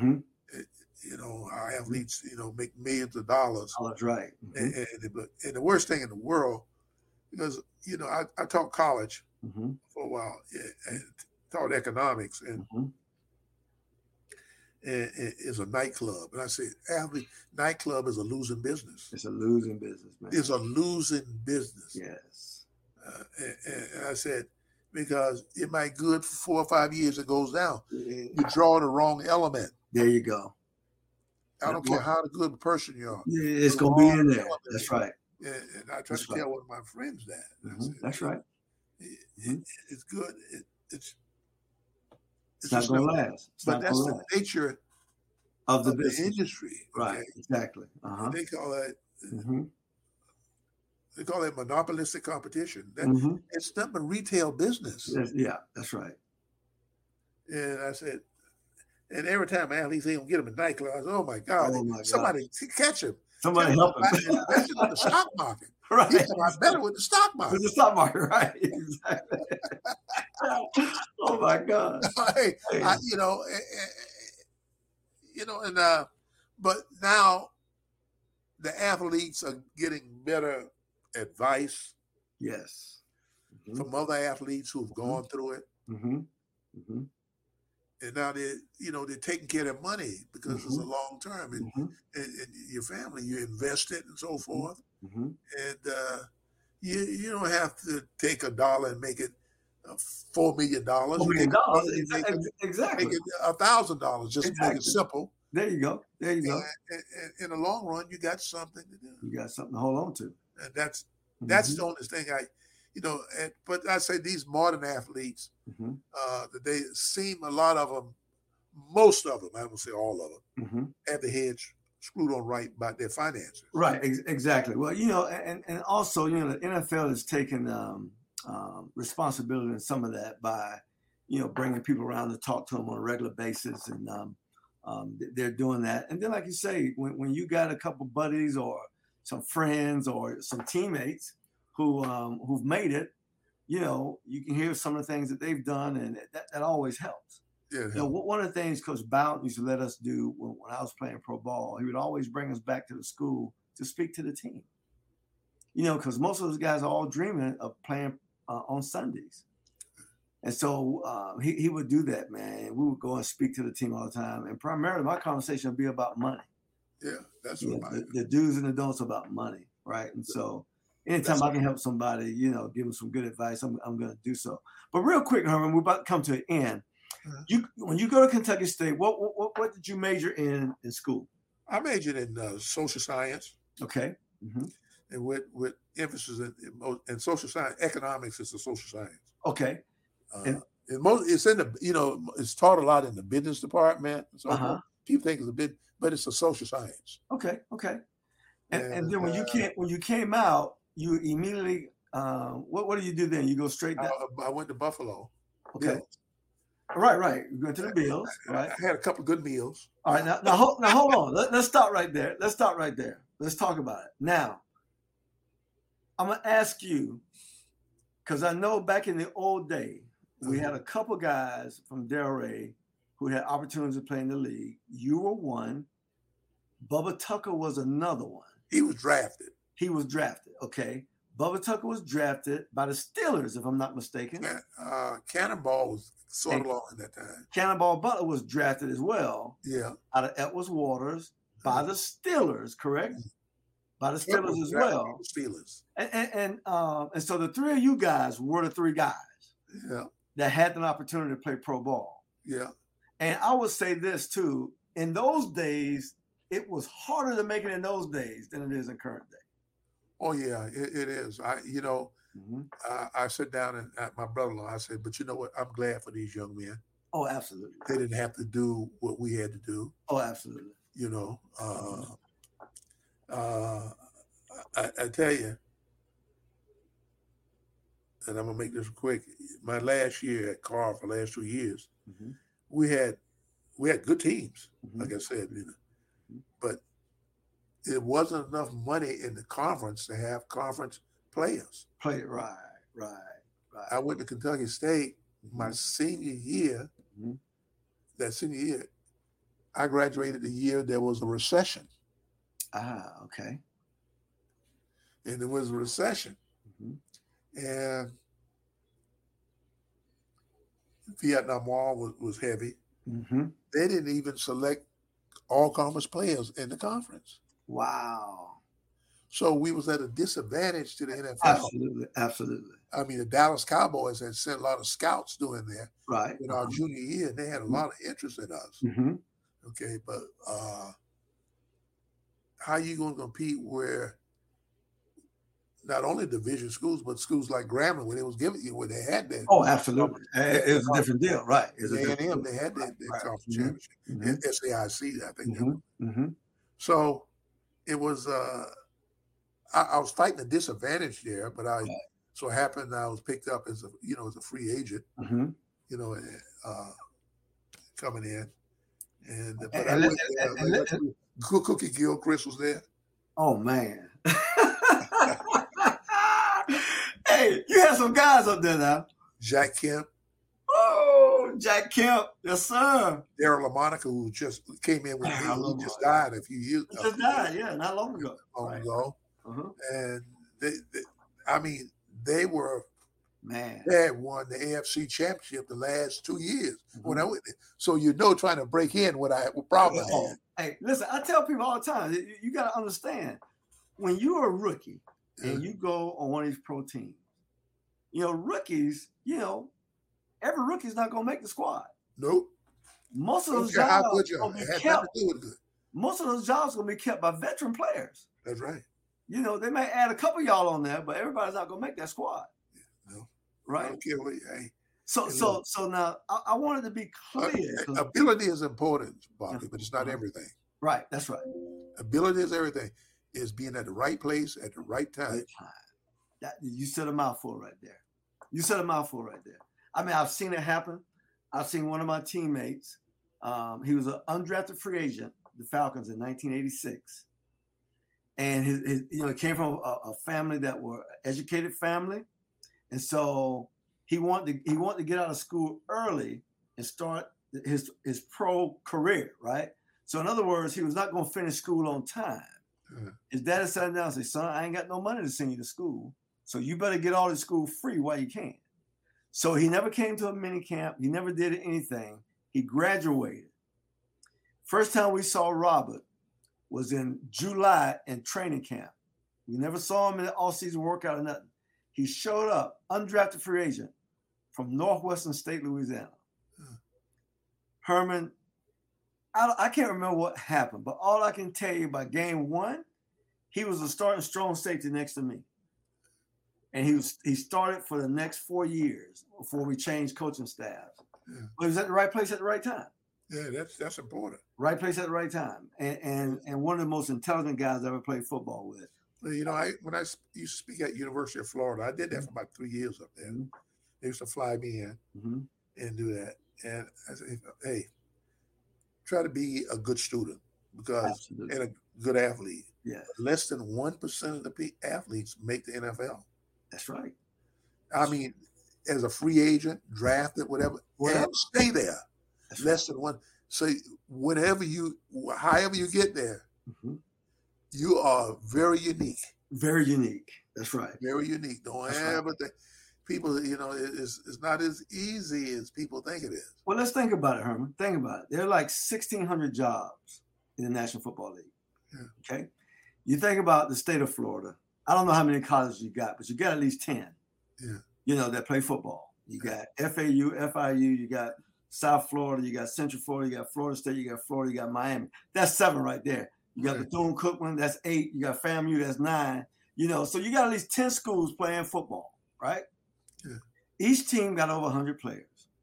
D: Our athletes, make millions of dollars.
C: Oh, that's right.
D: And the worst thing in the world, because, I taught college for a while and taught economics and it's a nightclub. And I said, nightclub is a losing business.
C: It's a losing business, man.
D: It's a losing business.
C: Yes.
D: And I said, because it might good for 4 or 5 years, it goes down. You draw the wrong element.
C: There you go.
D: I don't care how good a person you are.
C: Yeah, it's going to be in there. That's right.
D: And I try to tell one of my friends that. Said,
C: that's right.
D: It's good. It's
C: not going to last.
D: But that's the nature of the industry.
C: Right.
D: Okay?
C: Exactly.
D: They call that. They call it monopolistic competition. It's not a retail business.
C: Yeah, that's right.
D: And I said, and every time athletes ain't gonna get him in nightclub, I said, "Oh my God, somebody catch him!
C: Somebody help him!"
D: Invest in the stock market.
C: Right.
D: He's a lot better with the stock market.
C: With the stock market, right? Exactly. Oh my God.
D: Hey. But now the athletes are getting better advice.
C: Yes.
D: From other athletes who've gone through it. And now they're taking care of their money because it's a long term, and your family, you invest it and so forth, and you don't have to take $1 and make it $4 million. $4
C: million, exactly.
D: Make it $1,000 just to make it simple.
C: There you go. And
D: in the long run, you got something to do.
C: You got something to hold on to,
D: and that's the only thing but I say these modern athletes, they seem a lot of them, most of them, I won't say all of them, have the heads screwed on right about their finances.
C: Right, exactly. Well, and also, the NFL has taken responsibility in some of that by, bringing people around to talk to them on a regular basis, and they're doing that. And then, like you say, when you got a couple buddies or some friends or some teammates who've made it, you can hear some of the things that they've done, and that always helps.
D: Yeah.
C: One of the things Coach Bowden used to let us do when I was playing pro ball, he would always bring us back to the school to speak to the team. Because most of those guys are all dreaming of playing on Sundays. And so he would do that, man. We would go and speak to the team all the time. And primarily my conversation would be about money.
D: Yeah, that's what
C: the do's and the don'ts about money, right? And so anytime I can help somebody, give them some good advice, I'm going to do so. But real quick, Herman, we're about to come to an end. When you go to Kentucky State, what did you major in school?
D: I majored in social science.
C: Okay.
D: and with emphasis in social science. Economics is a social science.
C: Okay.
D: It's in the, it's taught a lot in the business department. So people think it's a bit, but it's a social science.
C: Okay. And then when you came out, you immediately what do you do then? You go straight down.
D: I went to Buffalo.
C: Okay. Bills. Right. You went to the Bills. Right.
D: I had a couple of good meals.
C: All right. Now hold on. Let's stop right there. Let's talk about it. Now, I'm gonna ask you, because I know back in the old day, we had a couple guys from Delray who had opportunities to play in the league. You were one. Bubba Tucker was another one.
D: He was drafted.
C: Okay. Bubba Tucker was drafted by the Steelers, if I'm not mistaken.
D: Cannonball was sort of long at that time.
C: Cannonball Butler was drafted as well.
D: Yeah.
C: Out of Edwards Waters by the Steelers, correct? By the Steelers as well.
D: Steelers.
C: And so the three of you guys were the three guys.
D: Yeah.
C: That had an opportunity to play pro ball.
D: Yeah.
C: And I would say this too. In those days, it was harder to make it in those days than it is in current day.
D: Oh yeah, it is. I sit down and at my brother-in-law, I said, but you know what? I'm glad for these young men.
C: Oh, absolutely.
D: They didn't have to do what we had to do.
C: Oh, absolutely.
D: I tell you, and I'm gonna make this quick. My last year at Carr, for the last 2 years, we had good teams, like I said, but it wasn't enough money in the conference to have conference players.
C: Right.
D: I went to Kentucky State my senior year. That senior year, I graduated the year there was a recession.
C: Okay.
D: And there was a recession. And Vietnam War was heavy. They didn't even select all conference players in the conference.
C: Wow.
D: So we was at a disadvantage to the NFL.
C: Absolutely.
D: I mean, the Dallas Cowboys had sent a lot of scouts doing there.
C: Right.
D: In our junior year, and they had a lot of interest in us. Okay, but how are you going to compete where not only division schools, but schools like Grambling, when it was given you, where they had that.
C: Oh, absolutely. It was a different deal, right?
D: A&M, they had that conference championship. And SAIC, I think. So it was, I was fighting a disadvantage there, but so it happened I was picked up as a free agent, coming in. And Cookie Gilchrist was there.
C: Oh, man. Hey, you had some guys up there now.
D: Jack Kemp.
C: Oh, Jack Kemp. Yes, sir.
D: Darryl LaMonica, who just came in with me. He just died a few years ago.
C: Just died, yeah, not long ago.
D: And they were,
C: man.
D: They had won the AFC championship the last 2 years when I went there. So trying to break in what problem I had.
C: Hey, listen, I tell people all the time, you got to understand, when you're a rookie and you go on one of these pro teams, rookies, every rookie's not going to make the squad.
D: Nope.
C: Most of those jobs going to be kept. Most of those jobs going to be kept by veteran players.
D: That's right.
C: They may add a couple of y'all on there, but everybody's not going to make that squad.
D: No.
C: Right.
D: I don't care what
C: So now I wanted to be clear.
D: Ability is important, Bobby, but it's not everything.
C: Right. That's right.
D: Ability is everything. Is being at the right place at the right time.
C: You said a mouthful right there. I mean, I've seen it happen. I've seen one of my teammates. He was an undrafted free agent, the Falcons, in 1986. And he came from a family that were educated family. And so he wanted to get out of school early and start his pro career, right? So in other words, he was not going to finish school on time. His daddy sat down and said, son, I ain't got no money to send you to school. So you better get all this school free while you can. So he never came to a mini camp. He never did anything. He graduated. First time we saw Robert was in July in training camp. We never saw him in the all-season workout or nothing. He showed up, undrafted free agent from Northwestern State, Louisiana. Herman, I can't remember what happened, but all I can tell you about game one, he was a starting strong safety next to me. And he started for the next 4 years before we changed coaching staffs. Yeah. But he was at the right place at the right time.
D: Yeah, that's important.
C: Right place at the right time. And one of the most intelligent guys I ever played football with.
D: Well, you know, when I used to speak at University of Florida, I did that for about 3 years up there. Mm-hmm. They used to fly me in and do that. And I said, hey, try to be a good student because and a good athlete.
C: Yeah.
D: Less than 1% of the athletes make the NFL.
C: That's right.
D: I mean, as a free agent, drafted, whatever, and stay there. That's less than one. So however you get there, you are very unique.
C: Very unique. That's right.
D: Very unique. Don't ever think people, you know, it's not as easy as people think it is.
C: Well, let's think about it, Herman. Think about it. There are like 1,600 jobs in the National Football League. Yeah. Okay. You think about the state of Florida. I don't know how many colleges you got, but you got at least 10.
D: Yeah.
C: You know, that play football. You got FAU, FIU, you got South Florida, you got Central Florida, you got Florida State, you got Florida, you got Miami. That's 7 right there. You got Bethune-Cookman, that's 8. You got FAMU, that's 9. You know, so you got at least 10 schools playing football, right?
D: Yeah.
C: Each team got over 100 players.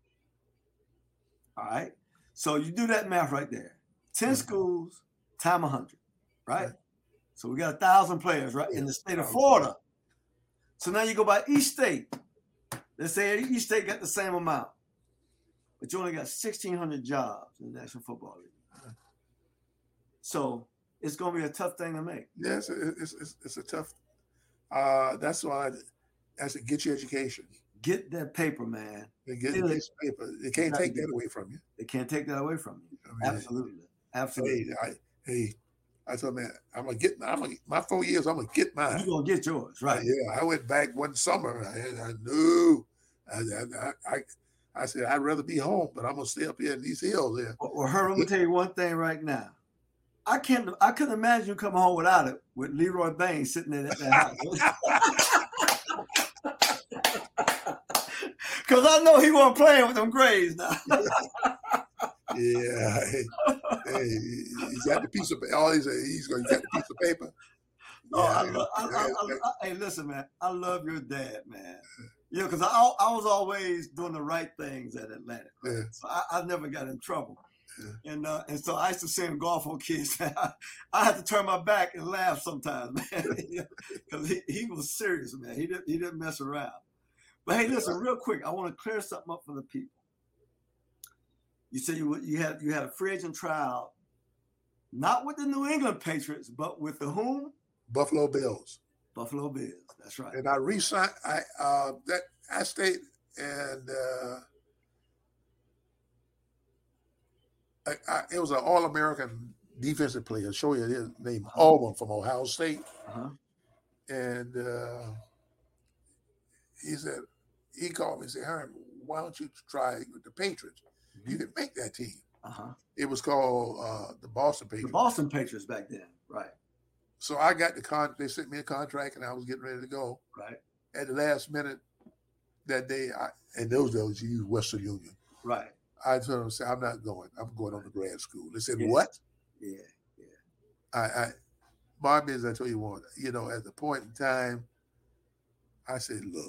C: All right? So you do that math right there. 10 schools times 100, right? So we got 1,000 players, right, in the state of Florida. So now you go by each state. Let's say each state got the same amount. But you only got 1,600 jobs in the National Football League. So it's going to be a tough thing to make.
D: Yes, it's a tough. That's why I said get your education.
C: Get that paper, man.
D: Get the piece of paper. They can't take that away from you.
C: They can't take that away from you. I mean, Absolutely.
D: I told man, my 4 years, I'm gonna get mine.
C: You're gonna get yours, right?
D: Yeah, I went back one summer. I knew. I said I'd rather be home, but I'm gonna stay up here in these hills here.
C: Well, Herman, I'm gonna tell you one thing right now. I couldn't imagine you coming home without it, with Leroy Baines sitting there at that house. Because I know he wasn't playing with them grades now.
D: Yeah, he's got the piece of he's got the piece of paper.
C: Hey, listen, man, I love your dad, man. You know, because I was always doing the right things at Atlantic, right?
D: Yeah.
C: So I never got in trouble. Yeah. And so I used to send golf on kids. I had to turn my back and laugh sometimes, man, because he was serious, man. He didn't mess around. But hey, listen, real quick, I want to clear something up for the people. You said you had a free agent trial, not with the New England Patriots, but with the whom?
D: Buffalo Bills.
C: Buffalo Bills. That's right.
D: And I re-signed. I stayed, and it was an All-American defensive player. I'll show you his name, Auburn from Ohio State. And he called me and said, "Herman, why don't you try with the Patriots? You can make that team." It was called the Boston Patriots.
C: The Boston Patriots back then, right?
D: So I got they sent me a contract, and I was getting ready to go.
C: Right.
D: At the last minute that day, in those days, you used Western Union.
C: Right.
D: I told them, "I'm not going. I'm going on to grad school." They said, "What?"
C: Yeah.
D: My business, I tell you what, you know, at the point in time, I said, "Look,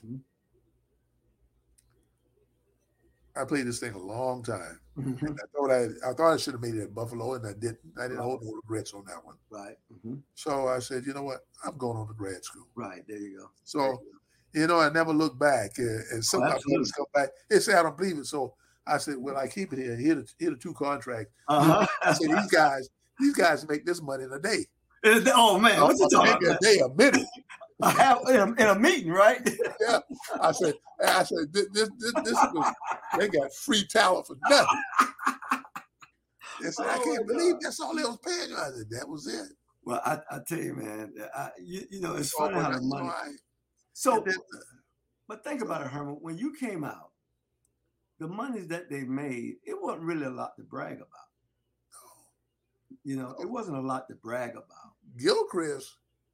D: I played this thing a long time. And I thought I should have made it at Buffalo, and I didn't. I didn't hold no regrets on that one.
C: Right.
D: So I said, you know what? I'm going on to grad school.
C: Right. There you go.
D: So, you know, I never look back. And some of my brothers come back. They say I don't believe it. So I said, well, I keep it here. Here the 2 contracts. I said, these guys make this money in a day.
C: Oh man, what's you talking about?
D: A day, a minute.
C: In a meeting, right?
D: Yeah. I said, this they got free talent for nothing. They said, I can't believe that's all they was paying you. I said, that was it.
C: Well, I tell you, man, you know, it's funny how the money. So, but think about it, Herman. When you came out, the money that they made, it wasn't really a lot to brag about. You know, it wasn't a lot to brag about.
D: Gilchrist,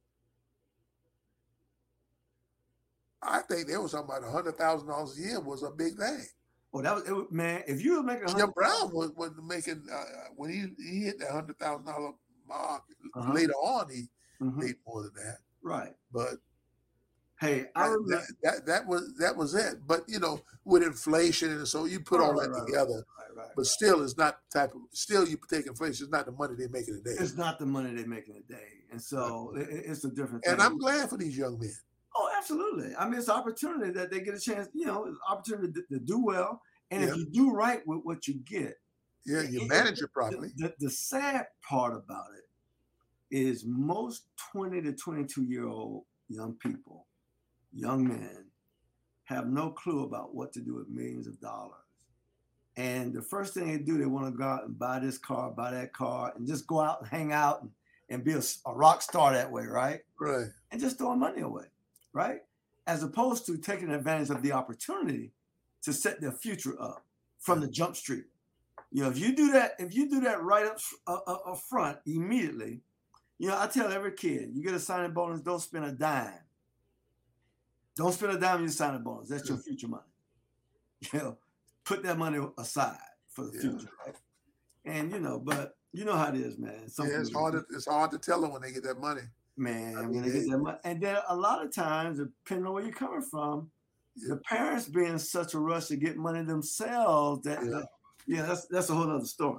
D: I think they was talking about $100,000 a year was a big thing.
C: Oh, that was man. If you were making
D: Jim Brown was making when he hit that $100,000 mark later on, made more than that.
C: Right.
D: But
C: hey, I remember
D: that was it. But with inflation and so you put all that together, but still it's not still you take inflation, it's not the money they make in a day.
C: It's not the money they make in a day. And so it's a different thing.
D: And I'm glad for these young men.
C: Oh, absolutely. I mean, it's an opportunity that they get a chance, opportunity to do well. And if you do right with what you get.
D: Yeah, you manage it properly.
C: The sad part about it is most 20 to 22-year-old young people, young men, have no clue about what to do with millions of dollars. And the first thing they do, they want to go out and buy this car, buy that car, and just go out and hang out and be a rock star that way, right?
D: Right.
C: And just throwing money away, right? As opposed to taking advantage of the opportunity to set their future up from the jump street. If you do that right up front immediately, I tell every kid, you get a signing bonus, don't spend a dime. Don't spend a dime on your signing bonus. That's your future money. Put that money aside for the future, right? And but you know how it is, man.
D: It's hard to tell them when they get that money.
C: Man, when they get that money. And then a lot of times, depending on where you're coming from, the parents be in such a rush to get money themselves that that's a whole other story.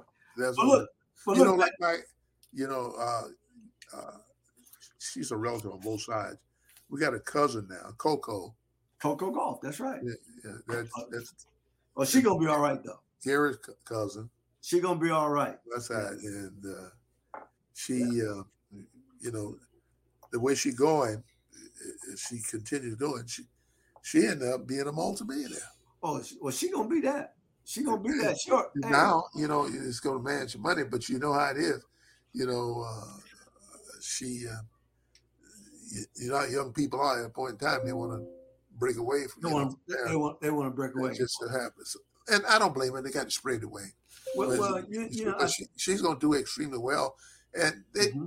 D: She's a relative on both sides. We got a cousin now, Coco
C: Golf. That's right.
D: Yeah, that's.
C: Well, she gonna be all right though.
D: Gary's cousin.
C: She gonna be all right.
D: That's right, and she, the way she going, if she continues doing, she ended up being a multimillionaire. Oh,
C: well, she gonna be that. She gonna be that. Sure.
D: Now, it's gonna manage your money, but you know how it is. She, young people are at a point in time they want to break away from.
C: They want to break away.
D: It just happens, and I don't blame her. They got to spread away.
C: Well,
D: she's gonna do extremely well, and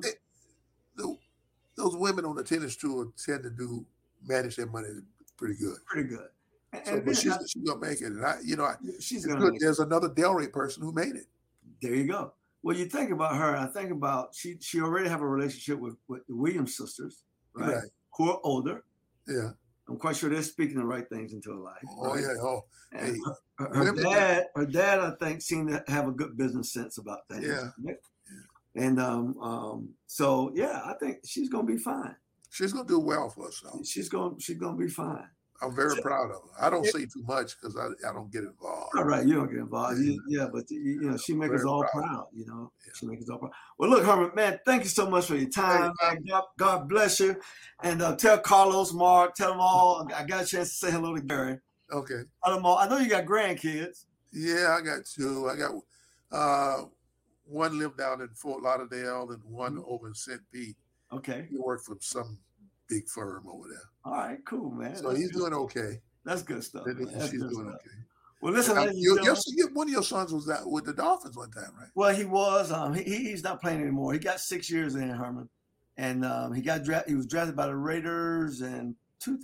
D: those women on the tennis tour tend to manage their money pretty good.
C: Pretty good.
D: But she's gonna make it, and she's gonna. There's another Delray person who made it.
C: There you go. Well, you think about her. I think about she already have a relationship with the Williams sisters, right? Who are older.
D: Yeah.
C: I'm quite sure they're speaking the right things into her life.
D: Oh
C: right?
D: Yeah. Oh.
C: Hey. Her dad, I think, seemed to have a good business sense about things.
D: Yeah.
C: Right? And so I think she's gonna be fine.
D: She's gonna do well for us, though.
C: She's gonna be fine.
D: I'm very proud of her. I don't say too much because I don't get involved.
C: All right, you don't get involved. But she makes us all proud. She makes us all proud. Well, look, Herman, man, thank you so much for your time. God bless you, and tell Carlos, Mark, tell them all. I got a chance to say hello to Gary.
D: Okay.
C: Tell them all. I know you got grandkids.
D: Yeah, I got two. I got one lived down in Fort Lauderdale and one over in St. Pete.
C: Okay.
D: He worked for some big firm over there.
C: All right, cool, man.
D: So he's doing okay.
C: That's good stuff.
D: She's doing okay.
C: Well, listen,
D: one of your sons was that with the Dolphins one time, right?
C: Well, he was. He's not playing anymore. He got 6 years in, Herman, and he got drafted. He was drafted by the Raiders in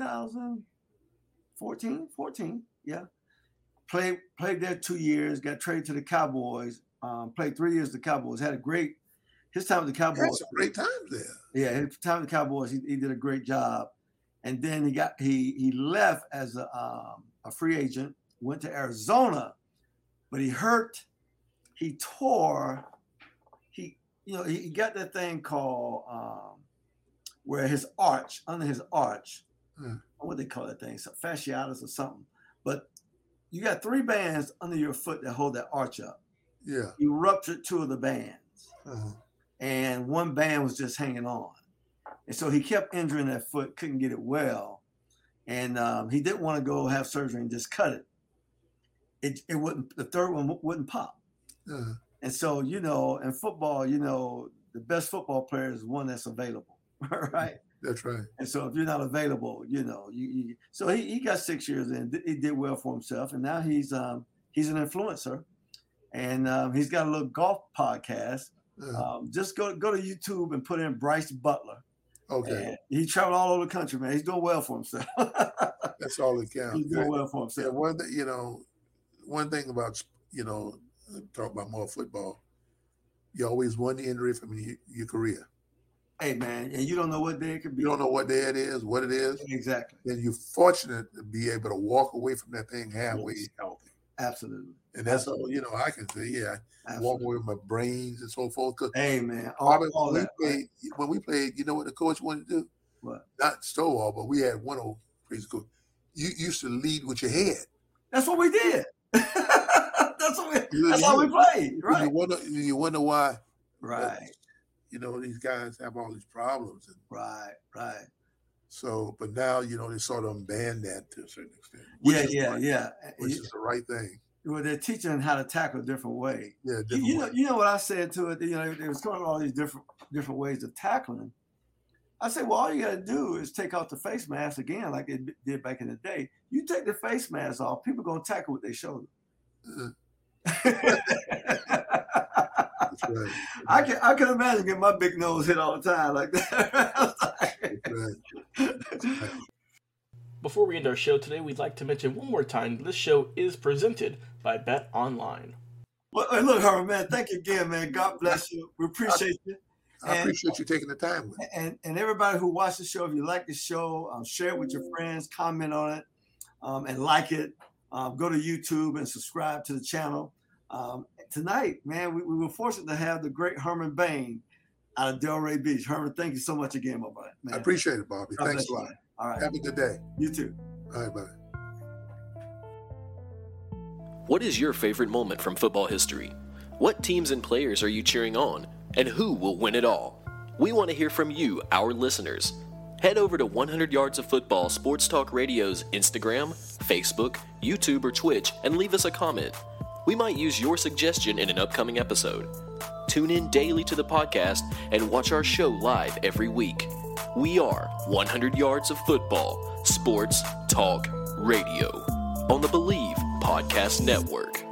C: 2014. Yeah, played there 2 years. Got traded to the Cowboys. Played 3 years with the Cowboys. Had his time with the Cowboys.
D: Had some great times there.
C: Yeah, his time with the Cowboys. He did a great job, and then he left as a free agent. Went to Arizona, but he tore. He got that thing called where under his arch, what they call that thing, fasciitis or something. But you got 3 bands under your foot that hold that arch up.
D: Yeah.
C: He ruptured 2 of the bands, and 1 band was just hanging on, and so he kept injuring that foot, couldn't get it well, and he didn't want to go have surgery and just cut it. It wouldn't. The 3rd one wouldn't pop, and so in football, the best football player is one that's available, right?
D: That's right.
C: And so if you're not available, so he got 6 years in. He did well for himself, and now he's an influencer, and he's got a little golf podcast. Just go to YouTube and put in Bryce Butler.
D: Okay.
C: And he traveled all over the country, man. He's doing well for himself.
D: That's all that counts.
C: He's doing well for himself.
D: Yeah, one thing about talk about more football, you always one injury from your career.
C: Hey, man, and you don't know what day it could be.
D: You don't know what day it is, what it is.
C: Exactly.
D: Then you're fortunate to be able to walk away from that thing halfway healthy.
C: Absolutely.
D: And that's all, you know, I can say, I walk away with my brains and so forth.
C: Hey, man.
D: When we played, you know what the coach wanted to do?
C: What?
D: Not Stovall, but we had one old crazy coach. You used to lead with your head.
C: That's what we did. That's how we played. Right.
D: You wonder why.
C: Right.
D: You know, these guys have all these problems.
C: Right.
D: So, but now, you know, they sort of ban that to a certain extent.
C: Which
D: is the right thing.
C: Well, they're teaching how to tackle a different way.
D: Yeah,
C: you know what I said to it? You know, they was coming all these different ways of tackling. I said, well, all you got to do is take off the face mask again, like they did back in the day. You take the face mask off, people going to tackle with their shoulder.
D: That's right.
C: I can imagine getting my big nose hit all the time like that.
D: That's right.
B: Before we end our show today, we'd like to mention one more time this show is presented by Bet Online.
C: Well, look, Herman, man, thank you again, man. God bless you. We appreciate you.
D: I appreciate you taking the time with
C: me. And everybody who watched the show, if you like the show, share it with your friends, comment on it, and like it. Go to YouTube and subscribe to the channel. Tonight, man, we were fortunate to have the great Herman Bain out of Delray Beach. Herman, thank you so much again, my buddy.
D: I appreciate it, Bobby. Thanks a lot.
C: All right.
D: Have a good day.
C: You too.
D: All right, buddy.
E: What is your favorite moment from football history? What teams and players are you cheering on? And who will win it all? We want to hear from you, our listeners. Head over to 100 Yards of Football Sports Talk Radio's Instagram, Facebook, YouTube, or Twitch and leave us a comment. We might use your suggestion in an upcoming episode. Tune in daily to the podcast and watch our show live every week. We are 100 Yards of Football Sports Talk Radio on the Believe Podcast Network.